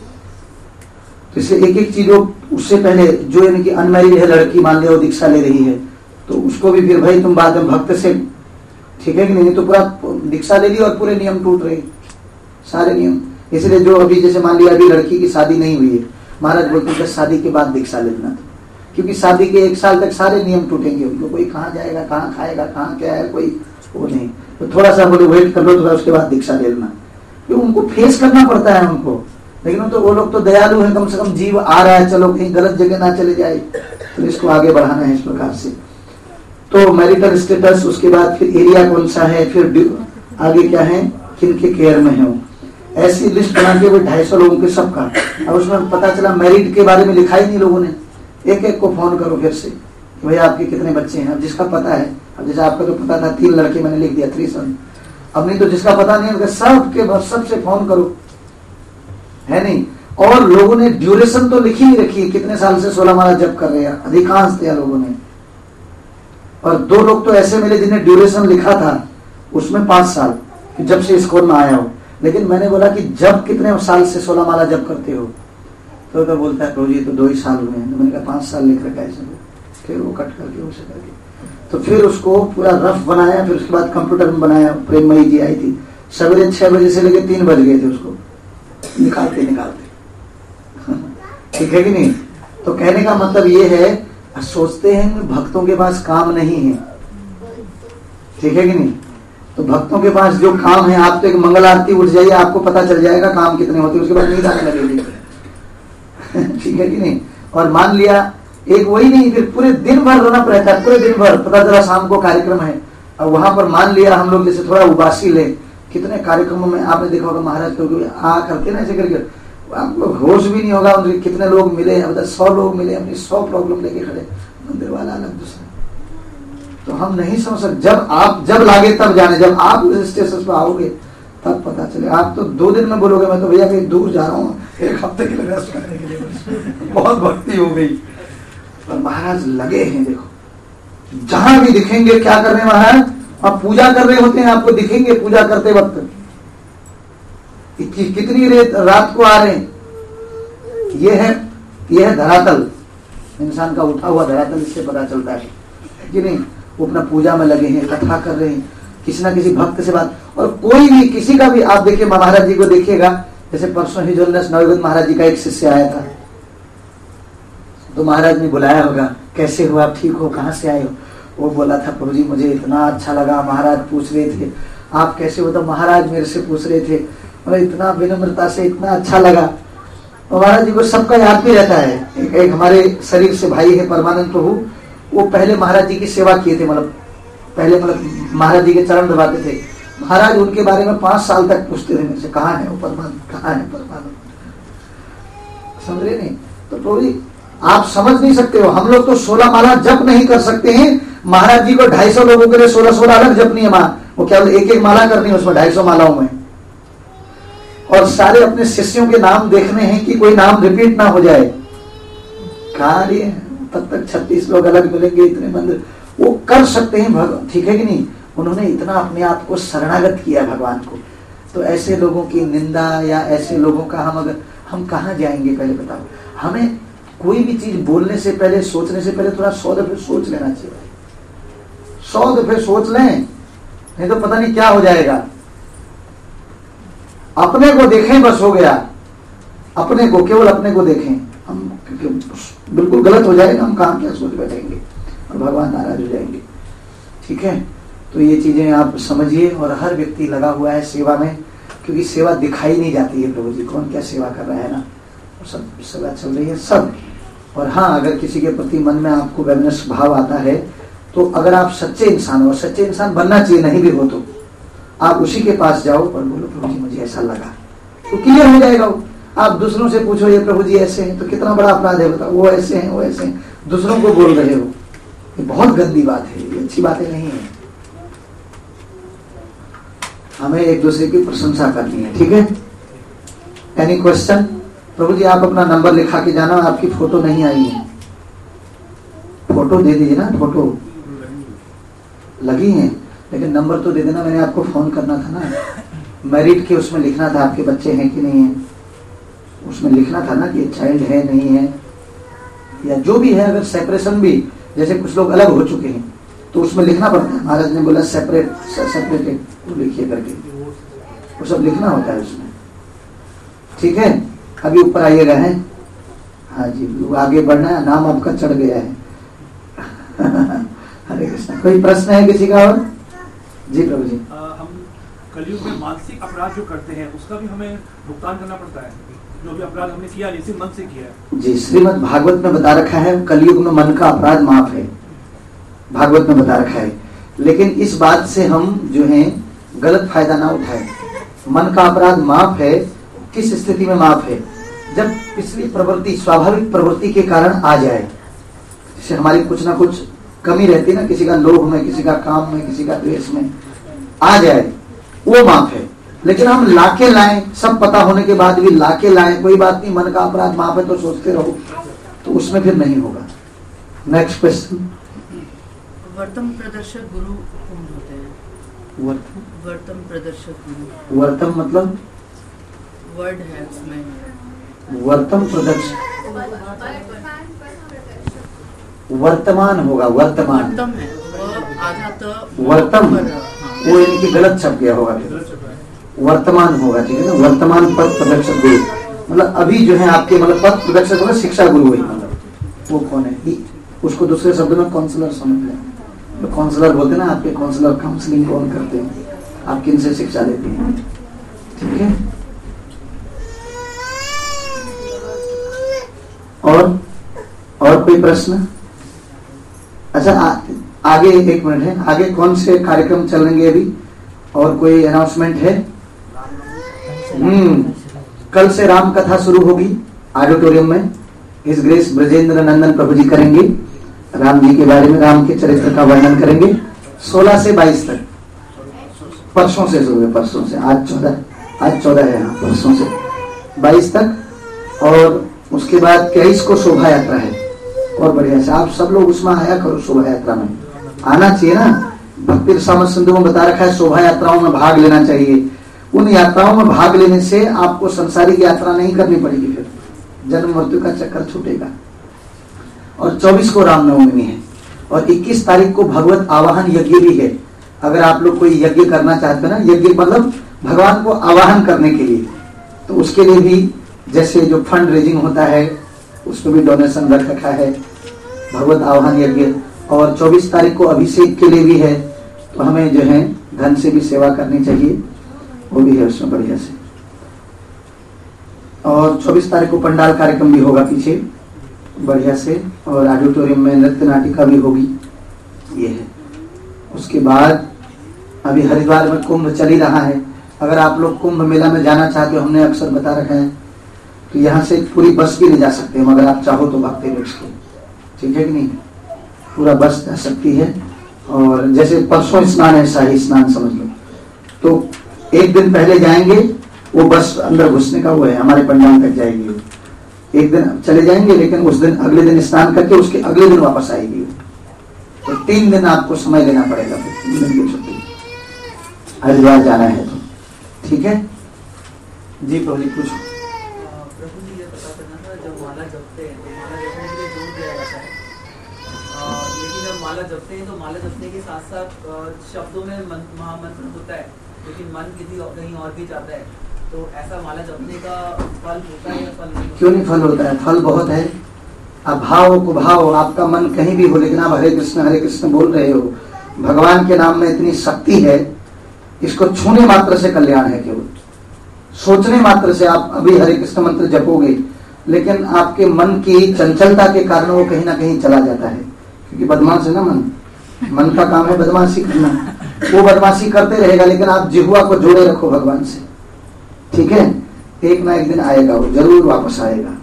तो इसलिए एक एक चीज, उससे पहले जो यानी कि अनमैरिड है लड़की, मान लिया वो दीक्षा ले रही है, तो उसको भी फिर भाई तुम बाद में भक्त से, ठीक है कि नहीं, तो पूरा दीक्षा ले ली और पूरे नियम टूट रहे, सारे नियम। इसलिए जो अभी जैसे मान लिया अभी लड़की की शादी नहीं हुई है, महाराज बोलते हैं शादी के बाद दीक्षा लेना, क्योंकि शादी के एक साल तक सारे नियम टूटेंगे, उनको कोई कहाँ जाएगा, कहाँ खाएगा, कहाँ क्या है, कोई वो नहीं। तो थोड़ा सा बोले वेट कर लो, थोड़ा उसके बाद दीक्षा ले लेना, क्योंकि उनको फेस करना पड़ता है उनको। लेकिन तो वो लोग तो दयालु है, कम से कम जीव आ रहा है, चलो कहीं गलत जगह ना चले जाए, तो इसको आगे बढ़ाना है इस प्रकार से। तो मैरिटल स्टेटस, उसके बाद फिर एरिया कौन सा है, फिर आगे क्या है, किन के केयर में है, ऐसी लिस्ट बना के वो ढाई सौ लोगों के सबका। अब उसमें पता चला मैरिड के बारे में लिखा ही नहीं लोगों ने, एक एक को फोन करो फिर से कि भाई आपके कितने बच्चे हैं। अब जिसका पता है, अब जैसे आपका तो पता था तीन लड़के, मैंने लिख दिया थ्री सन। अब नहीं तो जिसका पता नहीं है सबके बस सबसे फोन करो, है नहीं। और लोगों ने ड्यूरेशन तो लिखी ही रखी है, कितने साल से सोलह माला जप कर रहे हैं, अधिकांश थे लोगों ने। और दो लोग तो ऐसे मिले जिन्हें ड्यूरेशन लिखा था उसमें पांच साल, जब से स्कोर में आया हो। लेकिन मैंने बोला कि जब कितने साल से सोलह माला जप करते हो, तो तो बोलता है प्रभु जी तो दो ही साल हुए हैं। तो मैंने कहा पांच साल लिख रखा है। फिर वो कट करके उसे करके तो फिर उसको पूरा रफ बनाया, फिर उसके बाद कंप्यूटर में बनाया। प्रेममयी जी आई थी, सवेरे छह बजे से लेकर तीन बज गए थे उसको निकालते निकालते ठीक है कि नहीं। तो कहने का मतलब ये है, सोचते हैं भक्तों के पास काम नहीं है, ठीक है कि नहीं। तो भक्तों के पास जो काम है, आप तो एक मंगल आरती उठ जाइए, आपको पता चल जाएगा काम कितने होते हैं, उसके बाद नींद आने लगेगी ठीक है कि नहीं। और मान लिया एक वही नहीं, फिर पूरे दिन भर रोना रहता है, पूरे दिन भर। पता चला शाम को कार्यक्रम है, और वहां पर मान लिया हम लोग जैसे थोड़ा उबासी ले, कितने कार्यक्रमों में आपने देखा होगा महाराज को आ करके ना ऐसे करके, आपको होश भी नहीं होगा उनके कितने लोग मिले, मतलब सौ लोग मिले, अपनी सौ प्रॉब्लम लेके खड़े, मंदिर वाला अलग दूसरा। तो हम नहीं समझ सकते। जब आप जब लागे तब जाने, जब आप उस स्टेशन पर आओगे तब पता चले। आप तो दो दिन में बोलोगे मैं तो भैया कहीं दूर जा रहा हूँ, एक हफ्ते के लिए रेस्ट करने के लिए, बहुत भक्ति हो गई। पर महाराज लगे हैं, देखो जहां भी दिखेंगे क्या कर रहे हैं महाराज, आप पूजा कर रहे होते हैं, आपको दिखेंगे पूजा करते वक्त। कितनी रात को आ रहे हैं, ये है ये है धरातल, इंसान का उठा हुआ धरातल, इससे पता चलता है कि नहीं। वो अपना पूजा में लगे हैं, कथा कर रहे हैं, किसी ना किसी भक्त से बात। और कोई भी किसी का भी आप देखिए, महाराज जी को देखिएगा, जैसे परसों ही जो नवयुग महाराज जी का एक शिष्य आया था, तो महाराज ने बुलाया होगा, कैसे हो आप, ठीक हो, कहाँ से आए हो? वो बोला था प्रभु जी मुझे इतना अच्छा लगा, महाराज पूछ रहे थे आप कैसे हो, तो महाराज मेरे से पूछ रहे थे, मतलब इतना विनम्रता से, इतना अच्छा लगा। महाराज जी को सबका याद भी रहता है। एक, एक हमारे शरीर से भाई है परमानंद प्रभु, वो पहले महाराज जी की सेवा किए थे, मतलब पहले मतलब महाराज जी के चरण दबाते थे। महाराज उनके बारे में पांच साल तक पूछते थे मेरे से, कहाँ है वो परमानंद, कहाँ है परमानंद, समझ रहे नहीं? तो प्रभु जी आप समझ नहीं सकते हो, हम लोग तो सोलह माला जप नहीं कर सकते हैं, महाराज जी को ढाई सौ लोगों के लिए सोलह सोलह अलग जपनी है माँ, वो क्या एक एक माला करनी है उसमें, ढाई सौ मालाओं में। और सारे अपने शिष्यों के नाम देखने हैं कि कोई नाम रिपीट ना हो जाए। कार्य तब तक छत्तीस लोग अलग मिलेंगे, इतने मंदिर वो कर सकते हैं भगवान, ठीक है कि नहीं? उन्होंने इतना अपने आप को शरणागत किया भगवान को। तो ऐसे लोगों की निंदा या ऐसे लोगों का हम अगर हम कहाँ जाएंगे? पहले बताओ, हमें कोई भी चीज बोलने से पहले, सोचने से पहले थोड़ा सौ दफे सोच लेना चाहिए। सौ दफे सोच लें, नहीं तो पता नहीं क्या हो जाएगा। अपने को देखें बस हो गया, अपने को, केवल अपने को देखें। हम बिल्कुल गलत हो जाएगा, हम काम क्या सोच बैठेंगे और भगवान नाराज हो जाएंगे। ठीक है, तो ये चीजें आप समझिए। और हर व्यक्ति लगा हुआ है सेवा में, क्योंकि सेवा दिखाई नहीं जाती है प्रभु जी, कौन क्या सेवा कर रहा है ना, सब सेवा चल रही है सब। और हाँ, अगर किसी के प्रति मन में आपको वैमनस्य भाव आता है, तो अगर आप सच्चे इंसान हो, सच्चे इंसान बनना चाहिए, नहीं भी हो तो आप उसी के पास जाओ और बोलो प्रभु जी मुझे ऐसा लगा, तो क्लियर हो जाएगा वो। आप दूसरों से पूछो ये प्रभु जी ऐसे हैं, तो कितना बड़ा अपराध है बताओ, वो ऐसे हैं वो ऐसे हैं, दूसरों को बोल रहे हो, ये बहुत गंदी बात है, ये अच्छी बातें नहीं है। हमें एक दूसरे की प्रशंसा करनी है, ठीक है? Any question? प्रभु जी आप अपना नंबर लिखा के जाना, आपकी फोटो नहीं आई है, फोटो दे दीजिए ना, फोटो लगी है, लेकिन नंबर तो दे देना, मैंने आपको फोन करना था ना, मैरिट के उसमें लिखना था आपके बच्चे हैं कि नहीं है, उसमें लिखना था ना कि चाइल्ड है नहीं है, या जो भी है। अगर सेपरेशन भी, जैसे कुछ लोग अलग हो चुके हैं तो उसमें लिखना पड़ता है, महाराज ने बोला सेपरेट सेपरेटेड, वो लिखिए करके, वो सब लिखना होता है उसमें। ठीक है, अभी ऊपर आइएगा है, हाँ जी आगे बढ़ना है, नाम आपका चढ़ गया है। हरे कृष्ण। कोई प्रश्न है किसी का? और जी प्रभु जी। आ, हम कलयुग में मानसिक अपराध जो करते हैं उसका भी हमें भुगतान करना पड़ता है, जो भी अपराध हमने किया इसी मन से किया है। जी, श्रीमद् भागवत में बता रखा है कलयुग में मन का अपराध माफ है, भागवत में बता रखा है। लेकिन इस बात से हम जो है गलत फायदा ना उठाए। मन का अपराध माफ है, किस स्थिति में माफ है? जब पिछली प्रवृत्ति, स्वाभाविक प्रवृत्ति के कारण आ जाए, जैसे हमारी कुछ ना कुछ कमी रहती है ना, किसी का लोभ में, किसी का काम में, किसी का द्वेष में आ जाए, वो माफ है। लेकिन हम लाके लाएं, सब पता होने के बाद भी लाके लाएं, कोई बात नहीं मन का अपराध माफ है तो सोचते रहो, तो उसमें फिर नहीं होगा। Next question. वर्तम प्रदर्शक गुरु कौन होते हैं? वर्तम वर्तम प्रदर्शक गुरु, वर्तम मतलब वर्ड है उसमें। वर्तम प्रदर्शक वर्तमान होगा, वर्तमान वर्तम है वो आधा तो वर्तम, वो इनकी गलत छप गया होगा, वर्तमान होगा, ठीक है ना। वर्तमान पद प्रदर्शक गुरु मतलब अभी जो है आपके, मतलब पद प्रदर्शक होगा, शिक्षा गुरु वही, मतलब वो कौन है, उसको दूसरे शब्द में काउंसलर समझ लें। तो काउंसलर बोलते हैं ना, आपके काउंसलर काउंसलिंग कौन करते हैं, आप किन से शिक्षा देते हैं, ठीक है। और और कोई प्रश्न? अच्छा आ, आगे एक मिनट है, आगे कौन से कार्यक्रम चलेंगे अभी, और कोई अनाउंसमेंट है? हम्म कल से राम कथा शुरू होगी ऑडिटोरियम में, हिज ग्रेस ब्रजेंद्र नंदन प्रभु जी करेंगे। राम जी के बारे में, राम के चरित्र का वर्णन करेंगे सोलह से बाईस तक। परसों से शुरू है, परसों से, आज चौदह आज चौदह है, हाँ, परसों से बाईस तक। और उसके बाद तेईस को शोभा यात्रा है। और बढ़िया से आप सब लोग उसमें आया करो, शोभा यात्रा में आना चाहिए ना। भक्ति रसामृत सिंधु में बता रखा है शोभा यात्राओं में भाग लेना चाहिए। उन यात्राओं में भाग लेने से आपको संसारिक यात्रा नहीं करनी पड़ेगी, फिर जन्म मृत्यु का चक्कर छूटेगा। और चौबीस को रामनवमी है और इक्कीस तारीख को भगवत आवाहन यज्ञ भी है। अगर आप लोग कोई यज्ञ करना चाहते हैं ना, यज्ञ मतलब भगवान को आवाहन करने के लिए, तो उसके लिए भी जैसे जो फंड रेजिंग होता है उसमें भी डोनेशन रख रखा है, भगवत आवाहन यज्ञ। और चौबीस तारीख को अभिषेक के लिए भी है, तो हमें जो है धन से भी सेवा करनी चाहिए, वो भी है उसमें बढ़िया से। और चौबीस तारीख को पंडाल कार्यक्रम भी होगा पीछे बढ़िया से, और ऑडिटोरियम में नृत्य नाटिका भी होगी, ये है। उसके बाद अभी हरिद्वार में कुंभ चल ही रहा है। अगर आप लोग कुंभ मेला में जाना चाहते हो, हमने अक्सर बता रखा है, तो यहाँ से पूरी बस भी ले जा सकते हैं, अगर आप चाहो तो भक्ति वृक्ष के, ठीक है कि नहीं, पूरा बस जा सकती है। और जैसे परसों स्नान है, शाही स्नान समझ लो, तो एक दिन पहले जाएंगे, वो बस अंदर घुसने का वो है, हमारे पंडाल तक जाएगी। एक दिन चले जाएंगे, लेकिन उस दिन अगले दिन स्नान करके उसके अगले दिन वापस आएगी। तो तीन दिन आपको समय लेना पड़ेगा, तीन दिन की छुट्टी हरिद्वार जाना है तो, ठीक है जी। प्रभु जी पूछो। प्रभु जी ये पता करना था, जब माला जपते हैं तो माला जपने के लिए जोर दिया जाता है, लेकिन जब माला जपते हैं तो माला जपने के साथ साथ शब्दों में महामंत्र होता है, लेकिन मन किसी कहीं और भी जाता है, तो ऐसा माला जपने का फल होता है या फल नहीं? क्यों नहीं फल होता है, फल बहुत है। अभाव कुभाव आपका मन कहीं भी हो, लेकिन आप हरे कृष्ण हरे कृष्ण बोल रहे हो, भगवान के नाम में इतनी शक्ति है, इसको छूने मात्र से कल्याण है। केवल सोचने मात्र से आप अभी हरे कृष्ण मंत्र जपोगे, लेकिन आपके मन की चंचलता के कारण वो कहीं ना कहीं चला जाता है, क्योंकि बदमाश है ना मन, मन का काम है बदमाशी करना। वो बदमाशी करते रहेगा, लेकिन आप जिह्वा को जोड़े रखो भगवान से, ठीक है। एक ना एक दिन आएगा, वो जरूर वापस आएगा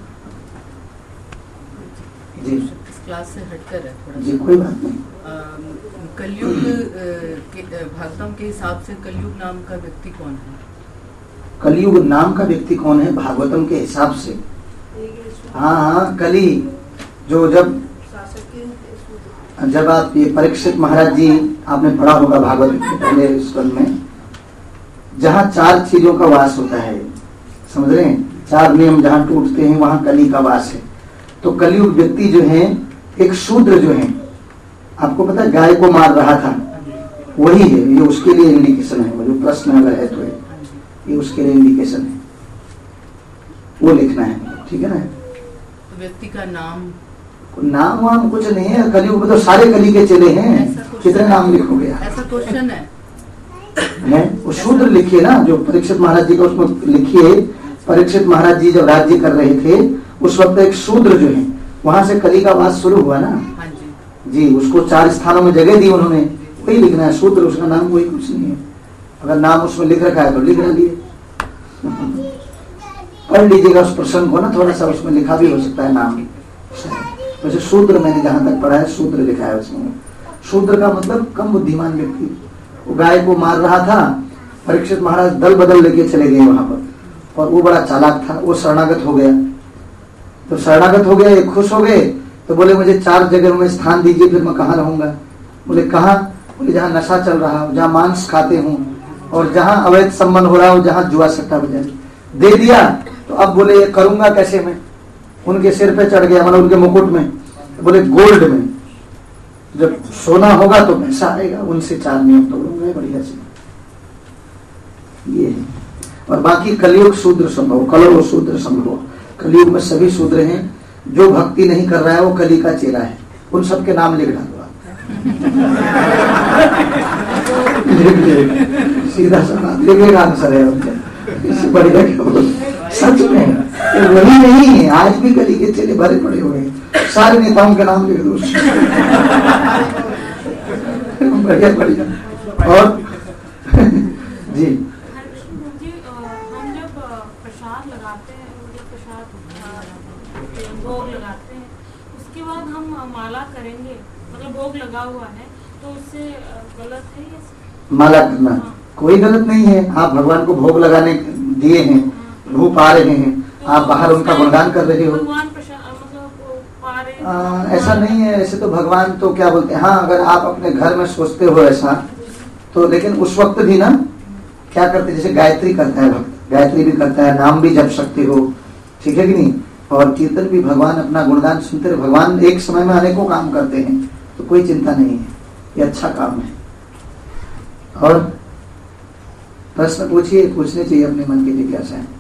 जी। इस क्लास से हटकर है थोड़ा जी, कोई बात नहीं। कलयुग के भागवतम के हिसाब से कलयुग नाम का व्यक्ति कौन है? कलयुग नाम का व्यक्ति कौन है भागवतम के हिसाब से? हाँ हाँ, कली जो जब जब आप ये परीक्षित महाराज जी आपने पढ़ा होगा भागवत के पहले स्कंद में, जहाँ चार चीजों का वास होता है, समझ रहे हैं, चार नियम जहाँ टूटते हैं वहाँ कली का वास है। तो कलयुग व्यक्ति जो है एक शूद्र जो है, आपको पता है गाय को मार रहा था, वही है, ये उसके लिए इंडिकेशन है। जो प्रश्न अगर है तो है, ये उसके लिए इंडिकेशन है, वो लिखना है, ठीक है ना। तो व्यक्ति का नाम नाम वाम कुछ नहीं है, कलयुग में तो सारे कली के चले हैं, कितने नाम लिखोगे? ऐसा क्वेश्चन है, है वो शूद्र लिखिए ना, जो परीक्षित महाराज जी का उसमें लिखिए। परीक्षित महाराज जी जब राज्य कर रहे थे उस वक्त एक शूद्र जो है, वहां से कली का वास शुरू हुआ ना जी। उसको चार स्थानों में जगह दी उन्होंने, वही लिखना है शूद्र, उसका नाम वही कुछ नहीं है। अगर नाम उसमें लिख रखा है तो लिख ना लिए, पढ़ लीजिएगा उस प्रसंग को ना, थोड़ा सा उसमें लिखा भी हो सकता है नाम। वैसे शूद्र मैंने जहां तक पढ़ा है शूद्र लिखा है उसमें। शूद्र का मतलब कम बुद्धिमान व्यक्ति। वो गाय को मार रहा था, परीक्षित महाराज दल बदल लेके चले गए वहां पर, और वो बड़ा चालाक था, वो शरणागत हो गया। तो शरणागत हो गया, ये खुश हो गए, तो बोले मुझे चार जगह में स्थान दीजिए, फिर मैं कहाँ रहूंगा? बोले कहाँ? बोले जहाँ नशा चल रहा हो, जहाँ मांस खाते हूँ, और जहाँ अवैध संबंध हो रहा हो, जहाँ जुआ सट्टा बजा। दे दिया तो अब बोले ये करूंगा कैसे मैं? उनके सिर पे चढ़ गया, मतलब उनके मुकुट में। बोले गोल्ड में, जब सोना होगा तो पैसा आएगा, उनसे चार नियम तोड़ूंगा बढ़िया से, ये है। और बाकी कलयुग शूद्र संभव, कलो शूद्र संभव, कलयुग में सभी शूद्र हैं। जो भक्ति नहीं कर रहा है वो कली का चेला है, उन सबके नाम लिख डालो आप। सीधा सा बात, लिखे आंसर है उनका, इससे बढ़िया क्या? सच में वही नहीं है, आज भी कली के चेले भरे पड़े हुए हैं, सारे नेताओं के नाम लिख दो बढ़िया बढ़िया। और जी भोग लगाते हैं, उसके बाद हम माला करेंगे, मतलब भोग लगा हुआ है, तो उससे गलत है ये? माला करना हाँ। कोई गलत नहीं है। आप भगवान को भोग लगाने दिए हैं, प्रभु पा रहे हैं, तो आप बाहर उनका गुणगान कर रहे हो, भगवान मतलब पा रहे आ, ऐसा नहीं है। ऐसे तो भगवान तो क्या बोलते हैं, हाँ अगर आप अपने घर में सोचते हो ऐसा तो, लेकिन उस वक्त भी ना क्या करते, जैसे गायत्री करता है भक्त, गायत्री भी करता है, नाम भी जप सकते हो, ठीक है कि नहीं, और कीर्तन भी, भगवान अपना गुणगान सुनते रहे। भगवान एक समय में अनेकों काम करते हैं, तो कोई चिंता नहीं है, ये अच्छा काम है। और प्रश्न पूछिए, पूछने चाहिए अपने मन की जिज्ञासा है।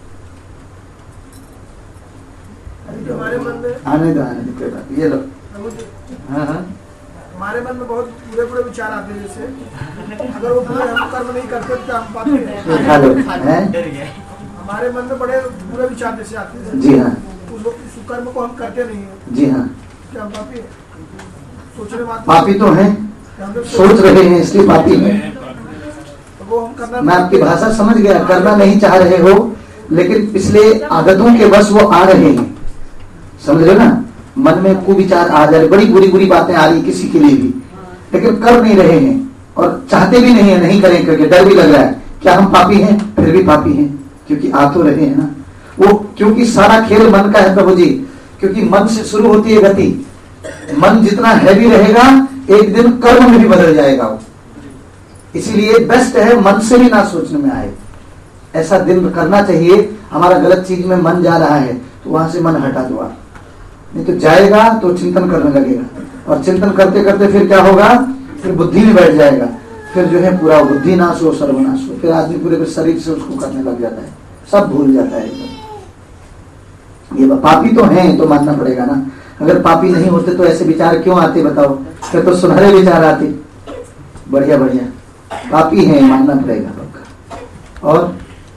हमारे मन में आने दो, आने दो, कोई बात, ये लो। हाँ हाँ, हमारे मन में बहुत बुरे बुरे विचार आते हैं, जैसे अगर वो बुरे हम कर्म नहीं करते तो हम पापी हैं। खा लो, हैं? हमारे मन में बड़े बुरे विचार जैसे आते हैं। जी हाँ। उस कर्म को हम करते नहीं है। जी हाँ। क्या हम पापी हैं? सोचने मात्र पापी तो हैं, सोच रहे हैं इसलिए पापी हैं। वो हम करना, मैं आपकी भाषा समझ गया, करना नहीं चाह रहे हो, लेकिन पिछले आदतों के बस वो आ रहे हैं, समझ रहे ना, मन में कुविचार आ जा रहे, बड़ी बुरी बुरी बातें आ रही किसी के लिए भी, लेकिन कर नहीं रहे हैं और चाहते भी नहीं है, नहीं करें क्योंकि डर भी लग रहा है। क्या हम पापी हैं? फिर भी पापी हैं, क्योंकि आ तो रहे हैं ना वो, क्योंकि सारा खेल मन का है प्रभु जी, क्योंकि मन से शुरू होती है गति। मन जितना हैवी रहेगा एक दिन कर्म में भी बदल जाएगा वो, इसीलिए बेस्ट है मन से भी ना सोचने में आए, ऐसा दिन करना चाहिए। हमारा गलत चीज में मन जा रहा है तो वहां से मन हटा दो आप, नहीं तो जाएगा तो चिंतन करने लगेगा, और चिंतन करते करते फिर क्या होगा, फिर बुद्धि में बैठ जाएगा, फिर जो है पूरा बुद्धि नाश हो, सर्वनाश हो, फिर आदमी पूरे शरीर से उसको करने लग जाता है, सब भूल जाता है एकदम। ये पापी तो हैं तो मानना पड़ेगा ना, अगर पापी नहीं होते तो ऐसे विचार क्यों आते बताओ, फिर तो सुनहरे विचार आते। बढ़िया बढ़िया, पापी हैं मानना पड़ेगा पक्का। और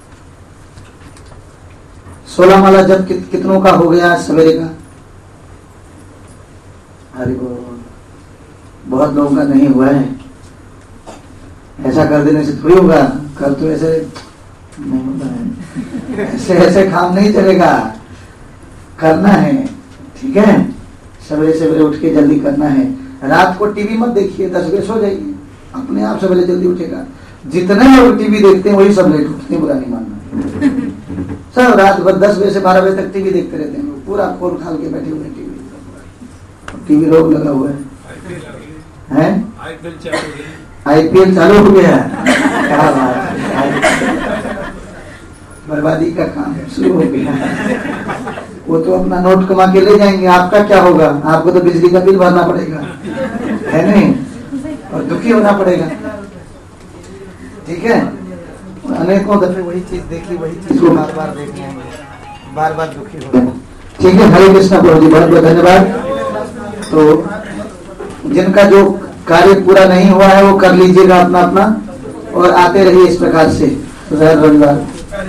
सोलह माला जब कि, कितनों का हो गया सवेरे का? हरि बोल। बहुत लोगों का नहीं हुआ है, ऐसा कर देने से थोड़ी होगा, कर तो ऐसे नहीं होता है, ऐसे ऐसे काम नहीं चलेगा, करना है, ठीक है। सवेरे सवेरे उठ के जल्दी करना है। रात को टीवी मत देखिए, दस बजे सो जाइए, अपने आप सवेरे जल्दी उठेगा। जितने लोग टीवी देखते हैं वही सब लेट उठते हैं, बुरा नहीं मानना। सब रात भर दस बजे से बारह बजे तक टीवी देखते रहते हैं लोग, पूरा खोल खाल के बैठे हुए टीवी, टीवी रोग लगा हुआ है, हैं? आईपीएल चालू हो गया, क्या बात है, बर्बादी का काम शुरू हो गया। वो तो अपना नोट कमा के ले जाएंगे, आपका क्या होगा? आपको तो बिजली का बिल भरना पड़ेगा, है नहीं, और दुखी होना पड़ेगा, ठीक है। अनेकों दफे वही चीज देखी, वही चीज को बार बार देखनी है, बार बार दुखी हो, ठीक है। हरे कृष्णा प्रभु जी, बहुत बहुत धन्यवाद। तो जिनका जो कार्य पूरा नहीं हुआ है वो कर लीजिएगा अपना अपना, और आते रहिए इस प्रकार से रविवार।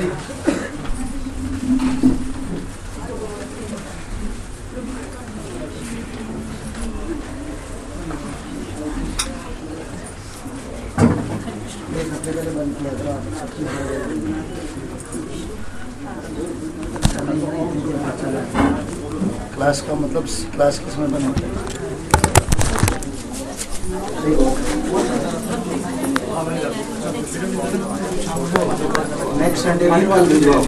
क्लास का मतलब क्लास किस में बने? Next Sunday